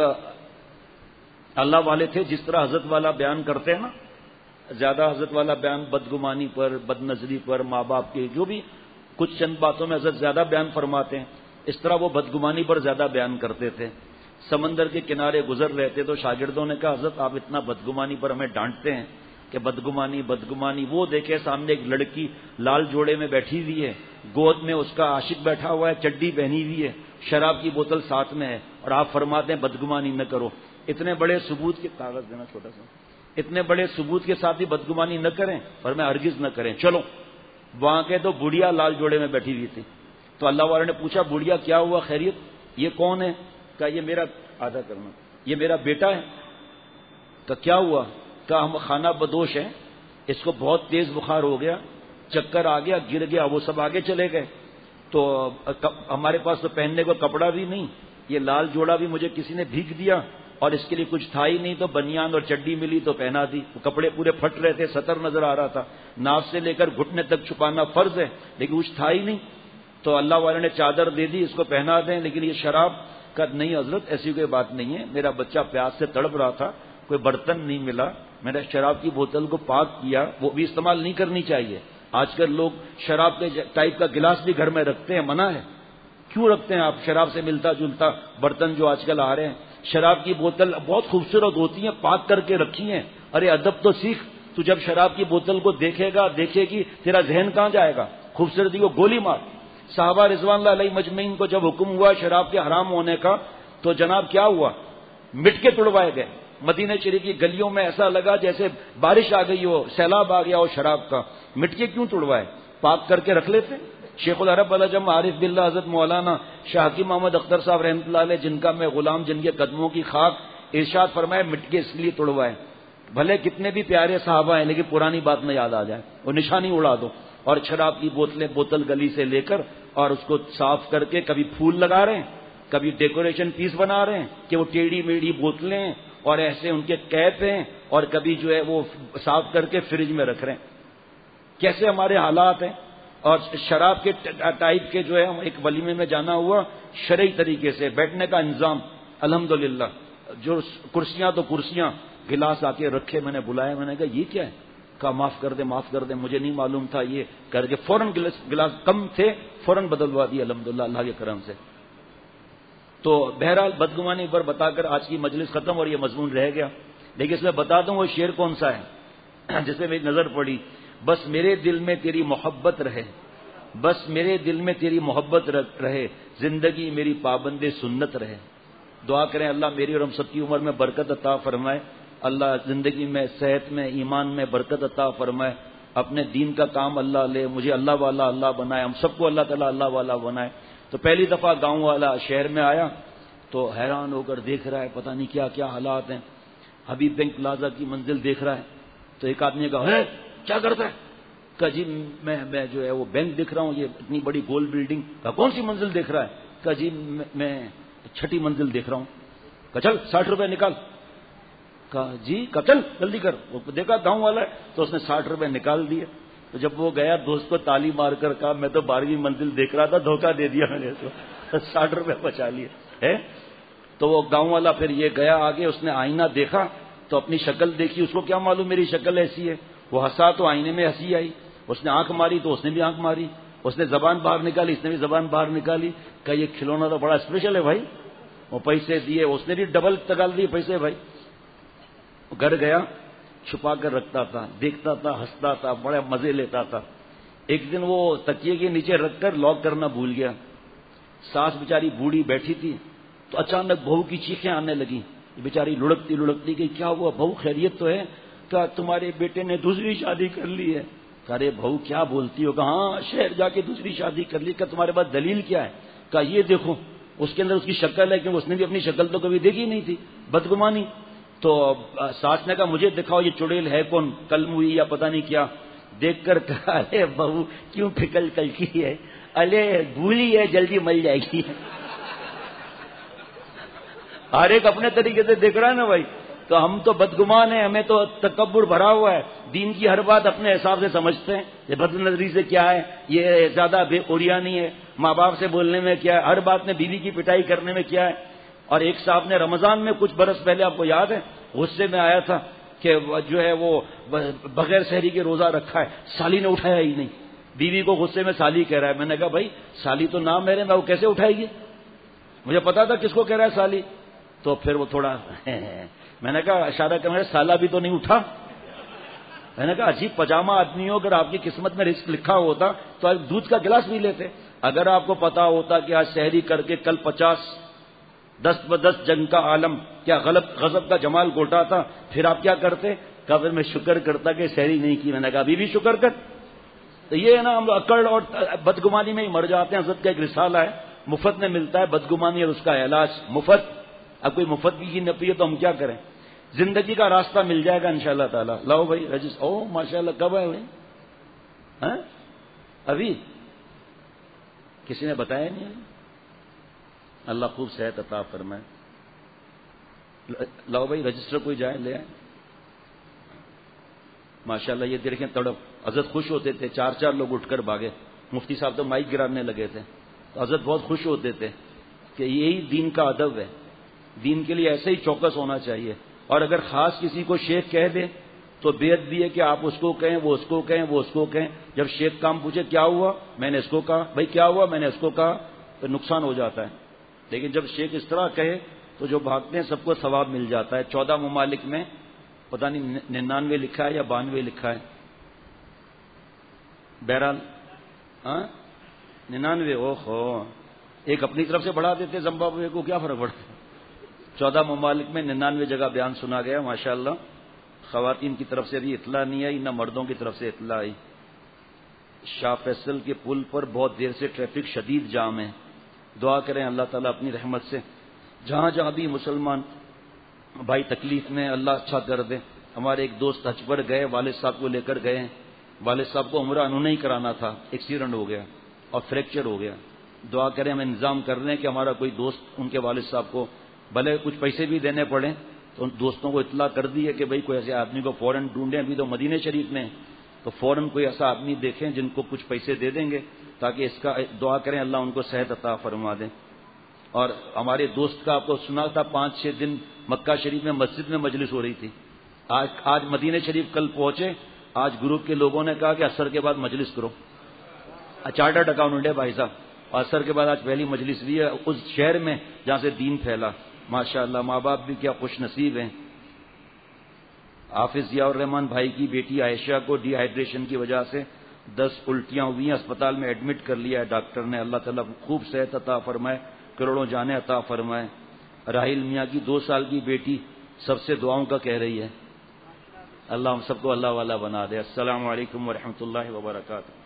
اللہ والے تھے، جس طرح حضرت والا بیان کرتے ہیں نا، زیادہ حضرت والا بیان بدگمانی پر، بد نظری پر، ماں باپ کی جو بھی کچھ چند باتوں میں حضرت زیادہ بیان فرماتے ہیں، اس طرح وہ بدگمانی پر زیادہ بیان کرتے تھے. سمندر کے کنارے گزر رہے تھے تو شاگردوں نے کہا حضرت آپ اتنا بدگمانی پر ہمیں ڈانٹتے ہیں کہ بدگمانی. وہ دیکھے سامنے ایک لڑکی لال جوڑے میں بیٹھی ہوئی ہے، گود میں اس کا عاشق بیٹھا ہوا ہے، چڈی پہنی ہوئی ہے، شراب کی بوتل ساتھ میں ہے اور آپ فرماتے ہیں بدگمانی نہ کرو. اتنے بڑے ثبوت کے کاغذ دینا چھوٹا سا, اتنے بڑے ثبوت کے ساتھ بھی بدگمانی نہ کریں, اور میں ہرگز نہ کریں. چلو وہاں کے تو بڑھیا لال جوڑے میں بیٹھی ہوئی تھی, تو اللہ والے نے پوچھا بڑھیا کیا ہوا خیریت, یہ کون ہے؟ کہا یہ میرا آدھا کرنا, یہ میرا بیٹا ہے. کہا کیا ہوا؟ کہا ہم خانہ بدوش ہیں, اس کو بہت تیز بخار ہو گیا, چکر آ گیا, گر گیا, وہ سب آگے چلے گئے, تو ہمارے پاس تو پہننے کو کپڑا بھی نہیں, یہ لال جوڑا بھی مجھے کسی نے بھیگ دیا, اور اس کے لیے کچھ تھا ہی نہیں, تو بنیان اور چڈی ملی تو پہنا دی. کپڑے پورے پھٹ رہے تھے, سطر نظر آ رہا تھا, ناف سے لے کر گھٹنے تک چھپانا فرض ہے, لیکن کچھ تھا ہی نہیں. تو اللہ والے نے چادر دے دی, اس کو پہنا دیں, لیکن یہ شراب کا نہیں حضرت, ایسی کوئی بات نہیں ہے, میرا بچہ پیاس سے تڑپ رہا تھا, کوئی برتن نہیں ملا, میں نے شراب کی بوتل کو پاک کیا, وہ بھی استعمال نہیں کرنی چاہیے. آج کل لوگ شراب کے ٹائپ کا گلاس بھی گھر میں رکھتے ہیں, منع ہے. کیوں رکھتے ہیں آپ؟ شراب سے ملتا جلتا برتن جو آج کل آ رہے ہیں. شراب کی بوتل بہت خوبصورت ہوتی ہیں, پاک کر کے رکھی ہیں. ارے ادب تو سیکھ, تو جب شراب کی بوتل کو دیکھے گا دیکھے گی, تیرا ذہن کہاں جائے گا؟ خوبصورتی کو گولی مار. صحابہ رضوان اللہ علیہ مجمعین کو جب حکم ہوا شراب کے حرام ہونے کا, تو جناب کیا ہوا؟ مٹ کے تڑوائے گئے. مدینہ شریف کی گلیوں میں ایسا لگا جیسے بارش آ گئی ہو, سیلاب آ گیا ہو شراب کا. مٹ کے کیوں تڑوائے؟ پاک کر کے رکھ لیتے. شیخ العرب العجم عارف باللہ حضرت مولانا شاہ حکیم محمد اختر صاحب رحمۃ اللہ علیہ, جن کا میں غلام, جن کے قدموں کی خاک, ارشاد فرمائے مٹ کے اس لیے تڑوائے, بھلے کتنے بھی پیارے صحابہ ہیں لیکن پرانی بات نہ یاد آ جائے, وہ نشانی اڑا دو. اور شراب کی بوتل گلی سے لے کر اور اس کو صاف کر کے کبھی پھول لگا رہے ہیں, کبھی ڈیکوریشن پیس بنا رہے ہیں کہ وہ ٹیڑھی میڑھی بوتلیں ہیں اور ایسے ان کے کیپ ہیں, اور کبھی جو ہے وہ صاف کر کے فریج میں رکھ رہے ہیں. کیسے ہمارے حالات ہیں. اور شراب کے ٹائپ کے جو ہے, ایک ولیمے میں جانا ہوا, شرعی طریقے سے بیٹھنے کا انتظام الحمدللہ, جو کرسیاں تو کرسیاں, گلاس آ کے رکھے, میں نے بلایا, میں نے کہا یہ کیا ہے؟ کہا معاف کر دے, مجھے نہیں معلوم تھا, یہ کر کے فوراً گلاس کم تھے, فوراً بدلوا دی الحمدللہ اللہ کے کرم سے. تو بہرحال بدگمانی پر بتا کر آج کی مجلس ختم, اور یہ مضمون رہ گیا. لیکن اس میں بتا دوں وہ شعر کون سا ہے جس میں میری نظر پڑی. بس میرے دل میں تیری محبت رہے, بس میرے دل میں تیری محبت رہے, زندگی میری پابند سنت رہے. دعا کریں اللہ میری اور ہم سب کی عمر میں برکت عطا فرمائے, اللہ زندگی میں, صحت میں, ایمان میں برکت عطا فرمائے, اپنے دین کا کام اللہ لے, مجھے اللہ والا اللہ بنائے, ہم سب کو اللہ تعالیٰ اللہ والا بنائے. تو پہلی دفعہ گاؤں والا شہر میں آیا تو حیران ہو کر دیکھ رہا ہے, پتہ نہیں کیا کیا حالات ہیں. حبیب بینک پلازا کی منزل دیکھ رہا ہے, تو ایک آدمی کہا ہے کیا کرتا ہے؟ کہا جی میں جو ہے وہ بینک دیکھ رہا ہوں, یہ اتنی بڑی گول بلڈنگ. کہا کون سی منزل دیکھ رہا ہے؟ کہا جی میں 6ٹھی منزل دیکھ رہا ہوں. کہا چل 60 روپے نکال. کہا جی, کہا چل جلدی کر. وہ دیکھا گاؤں والا ہے تو اس نے 60 روپے نکال دیے. تو جب وہ گیا دوست کو تالی مار کر کہا میں تو 12ویں منزل دیکھ رہا تھا, دھوکہ دے دیا میں نے, تو 60 روپے بچا لیے ہے. تو وہ گاؤں والا پھر یہ گیا آگے, اس نے آئینہ دیکھا تو اپنی شکل دیکھی, اس کو کیا معلوم میری شکل ایسی ہے. وہ ہنسا تو آئینے میں ہنسی آئی, اس نے آنکھ ماری تو اس نے بھی آنکھ ماری, اس نے زبان باہر نکالی, اس نے بھی زبان باہر نکالی. کہ یہ کھلونا تو بڑا اسپیشل ہے بھائی. وہ پیسے دیے, اس نے بھی ڈبل تگال دیے پیسے بھائی. گھر گیا, چھپا کر رکھتا تھا, دیکھتا تھا, ہنستا تھا, بڑے مزے لیتا تھا. ایک دن وہ تکیے کے نیچے رکھ کر لاک کرنا بھول گیا. ساس بیچاری بوڑھی بیٹھی تھی, تو اچانک بہو کی چیخیں آنے لگی. بیچاری لڑکتی گئی, کیا ہوا بہو خیریت تو ہے؟ کہا تمہارے بیٹے نے دوسری شادی کر لی ہے. ارے بہو کیا بولتی ہو؟ کہا ہاں شہر جا کے دوسری شادی کر لی. کہا تمہارے پاس دلیل کیا ہے؟ کہا یہ دیکھو, اس کے اندر اس کی شکل ہے, کیونکہ اس نے بھی اپنی شکل تو کبھی دیکھی نہیں تھی, بدگمانی. تو ساس نے کہا مجھے دکھاؤ یہ چڑیل ہے کون, کلم ہوئی یا پتہ نہیں کیا. دیکھ کر کہا ارے بہو کیوں پھکل کی ہے, ارے بھولی ہے جلدی مل جائے گی. ہر ایک اپنے طریقے سے دیکھ رہا ہے نا بھائی. تو ہم تو بدگمان ہیں, ہمیں تو تکبر بھرا ہوا ہے, دین کی ہر بات اپنے حساب سے سمجھتے ہیں. یہ بد نظری سے کیا ہے, یہ زیادہ بے اوریانی ہے, ماں باپ سے بولنے میں کیا ہے, ہر بات میں بیوی کی پٹائی کرنے میں کیا ہے. اور ایک صاحب نے رمضان میں کچھ برس پہلے, آپ کو یاد ہے, غصے میں آیا تھا کہ جو ہے وہ بغیر سحری کے روزہ رکھا ہے, سالی نے اٹھایا ہی نہیں. بیوی کو غصے میں سالی کہہ رہا ہے. میں نے کہا بھائی سالی تو نام میرے میں, وہ کیسے اٹھائے گی؟ مجھے پتا تھا کس کو کہہ رہا ہے سالی. تو پھر وہ تھوڑا میں نے کہا اشارہ کر, سالہ بھی تو نہیں اٹھا. میں نے کہا عجیب پجامہ آدمی ہو, اگر آپ کی قسمت میں رزق لکھا ہوتا تو آج دودھ کا گلاس بھی لیتے. اگر آپ کو پتا ہوتا کہ آج سحری کر کے کل 10 بدس جنگ کا عالم کیا غضب کا جمال گھوٹا تھا، پھر آپ کیا کرتے؟ کہا پھر میں شکر کرتا کہ سحری نہیں کی. میں نے کہا ابھی بھی شکر کر. تو یہ ہے نا، ہم اکڑ اور بدگمانی میں ہی مر جاتے ہیں. حضرت کا ایک رسالہ ہے، مفت میں ملتا ہے بدگمانی اور اس کا علاج مفت. اب کوئی مفت کی نہ پیے تو ہم کیا کریں؟ زندگی کا راستہ مل جائے گا انشاءاللہ تعالی. لاؤ بھائی رجسٹر. او ماشاءاللہ کب ہے بھائی؟ ہاں ابھی کسی نے بتایا نہیں. اللہ خوب صحت عطا فرمائے. لاؤ بھائی رجسٹر کوئی جائے لے آئے. ماشاءاللہ یہ دیکھیں تڑپ. حضرت خوش ہوتے تھے، 4 لوگ اٹھ کر بھاگے. مفتی صاحب تو مائک گرانے لگے تھے. تو حضرت بہت خوش ہوتے تھے کہ یہی دین کا ادب ہے. دین کے لیے ایسے ہی چوکس ہونا چاہیے. اور اگر خاص کسی کو شیخ کہہ دے تو بیعت بھی ہے کہ آپ اس کو کہیں، وہ اس کو کہیں، وہ اس کو کہیں. جب شیخ کام پوچھے کیا ہوا، میں نے اس کو کہا. بھائی کیا ہوا، میں نے اس کو کہا. تو نقصان ہو جاتا ہے. لیکن جب شیخ اس طرح کہے تو جو بھاگتے ہیں سب کو ثواب مل جاتا ہے. 14 ممالک میں پتہ نہیں 99 لکھا ہے یا 92 لکھا ہے. بہرحال 99. اوہو، ایک اپنی طرف سے بڑھا دیتے زمبابوے کو، کیا فرق پڑتا ہے. 14 ممالک میں 99 جگہ بیان سنا گیا. ماشاءاللہ خواتین کی طرف سے بھی اطلاع نہیں آئی، نہ مردوں کی طرف سے اطلاع آئی. شاہ فیصل کے پل پر بہت دیر سے ٹریفک شدید جام ہے. دعا کریں اللہ تعالیٰ اپنی رحمت سے جہاں جہاں بھی مسلمان بھائی تکلیف میں اللہ اچھا کر دے. ہمارے ایک دوست حج پر گئے، والد صاحب کو لے کر گئے. والد صاحب کو عمرہ انہوں نے ہی کرانا تھا. ایکسیڈنٹ ہو گیا اور فریکچر ہو گیا. دعا کریں، ہم انتظام کر رہے ہیں کہ ہمارا کوئی دوست ان کے والد صاحب کو بھلے کچھ پیسے بھی دینے پڑیں تو ان دوستوں کو اطلاع کر دی ہے کہ بھئی کوئی ایسے آدمی کو فوراً ڈھونڈیں. ابھی تو مدینے شریف میں تو فوراً کوئی ایسا آدمی دیکھیں جن کو کچھ پیسے دے دیں گے تاکہ اس کا دعا کریں اللہ ان کو صحت عطا فرما دیں. اور ہمارے دوست کا آپ کو سنا تھا 5-6 دن مکہ شریف میں مسجد میں مجلس ہو رہی تھی. آج مدینے شریف کل پہنچے. آج گروپ کے لوگوں نے کہا کہ عصر کے بعد مجلس کرو. چارٹرڈ اکاؤنٹنٹ ہے بھائی صاحب. عصر کے بعد آج پہلی مجلس بھی ہے اس شہر میں جہاں سے دین پھیلا. ماشاءاللہ ماں باپ بھی کیا خوش نصیب ہیں. حافظ ضیاء الرحمان بھائی کی بیٹی عائشہ کو ڈی ہائیڈریشن کی وجہ سے 10 الٹیاں ہوئی ہیں. اسپتال میں ایڈمٹ کر لیا ہے ڈاکٹر نے. اللہ تعالیٰ خوب صحت عطا فرمائے، کروڑوں جانیں عطا فرمائے. راحیل میاں کی 2 سال کی بیٹی سب سے دعاؤں کا کہہ رہی ہے. اللہ ہم سب کو اللہ والا بنا دے. السلام علیکم ورحمۃ اللہ وبرکاتہ.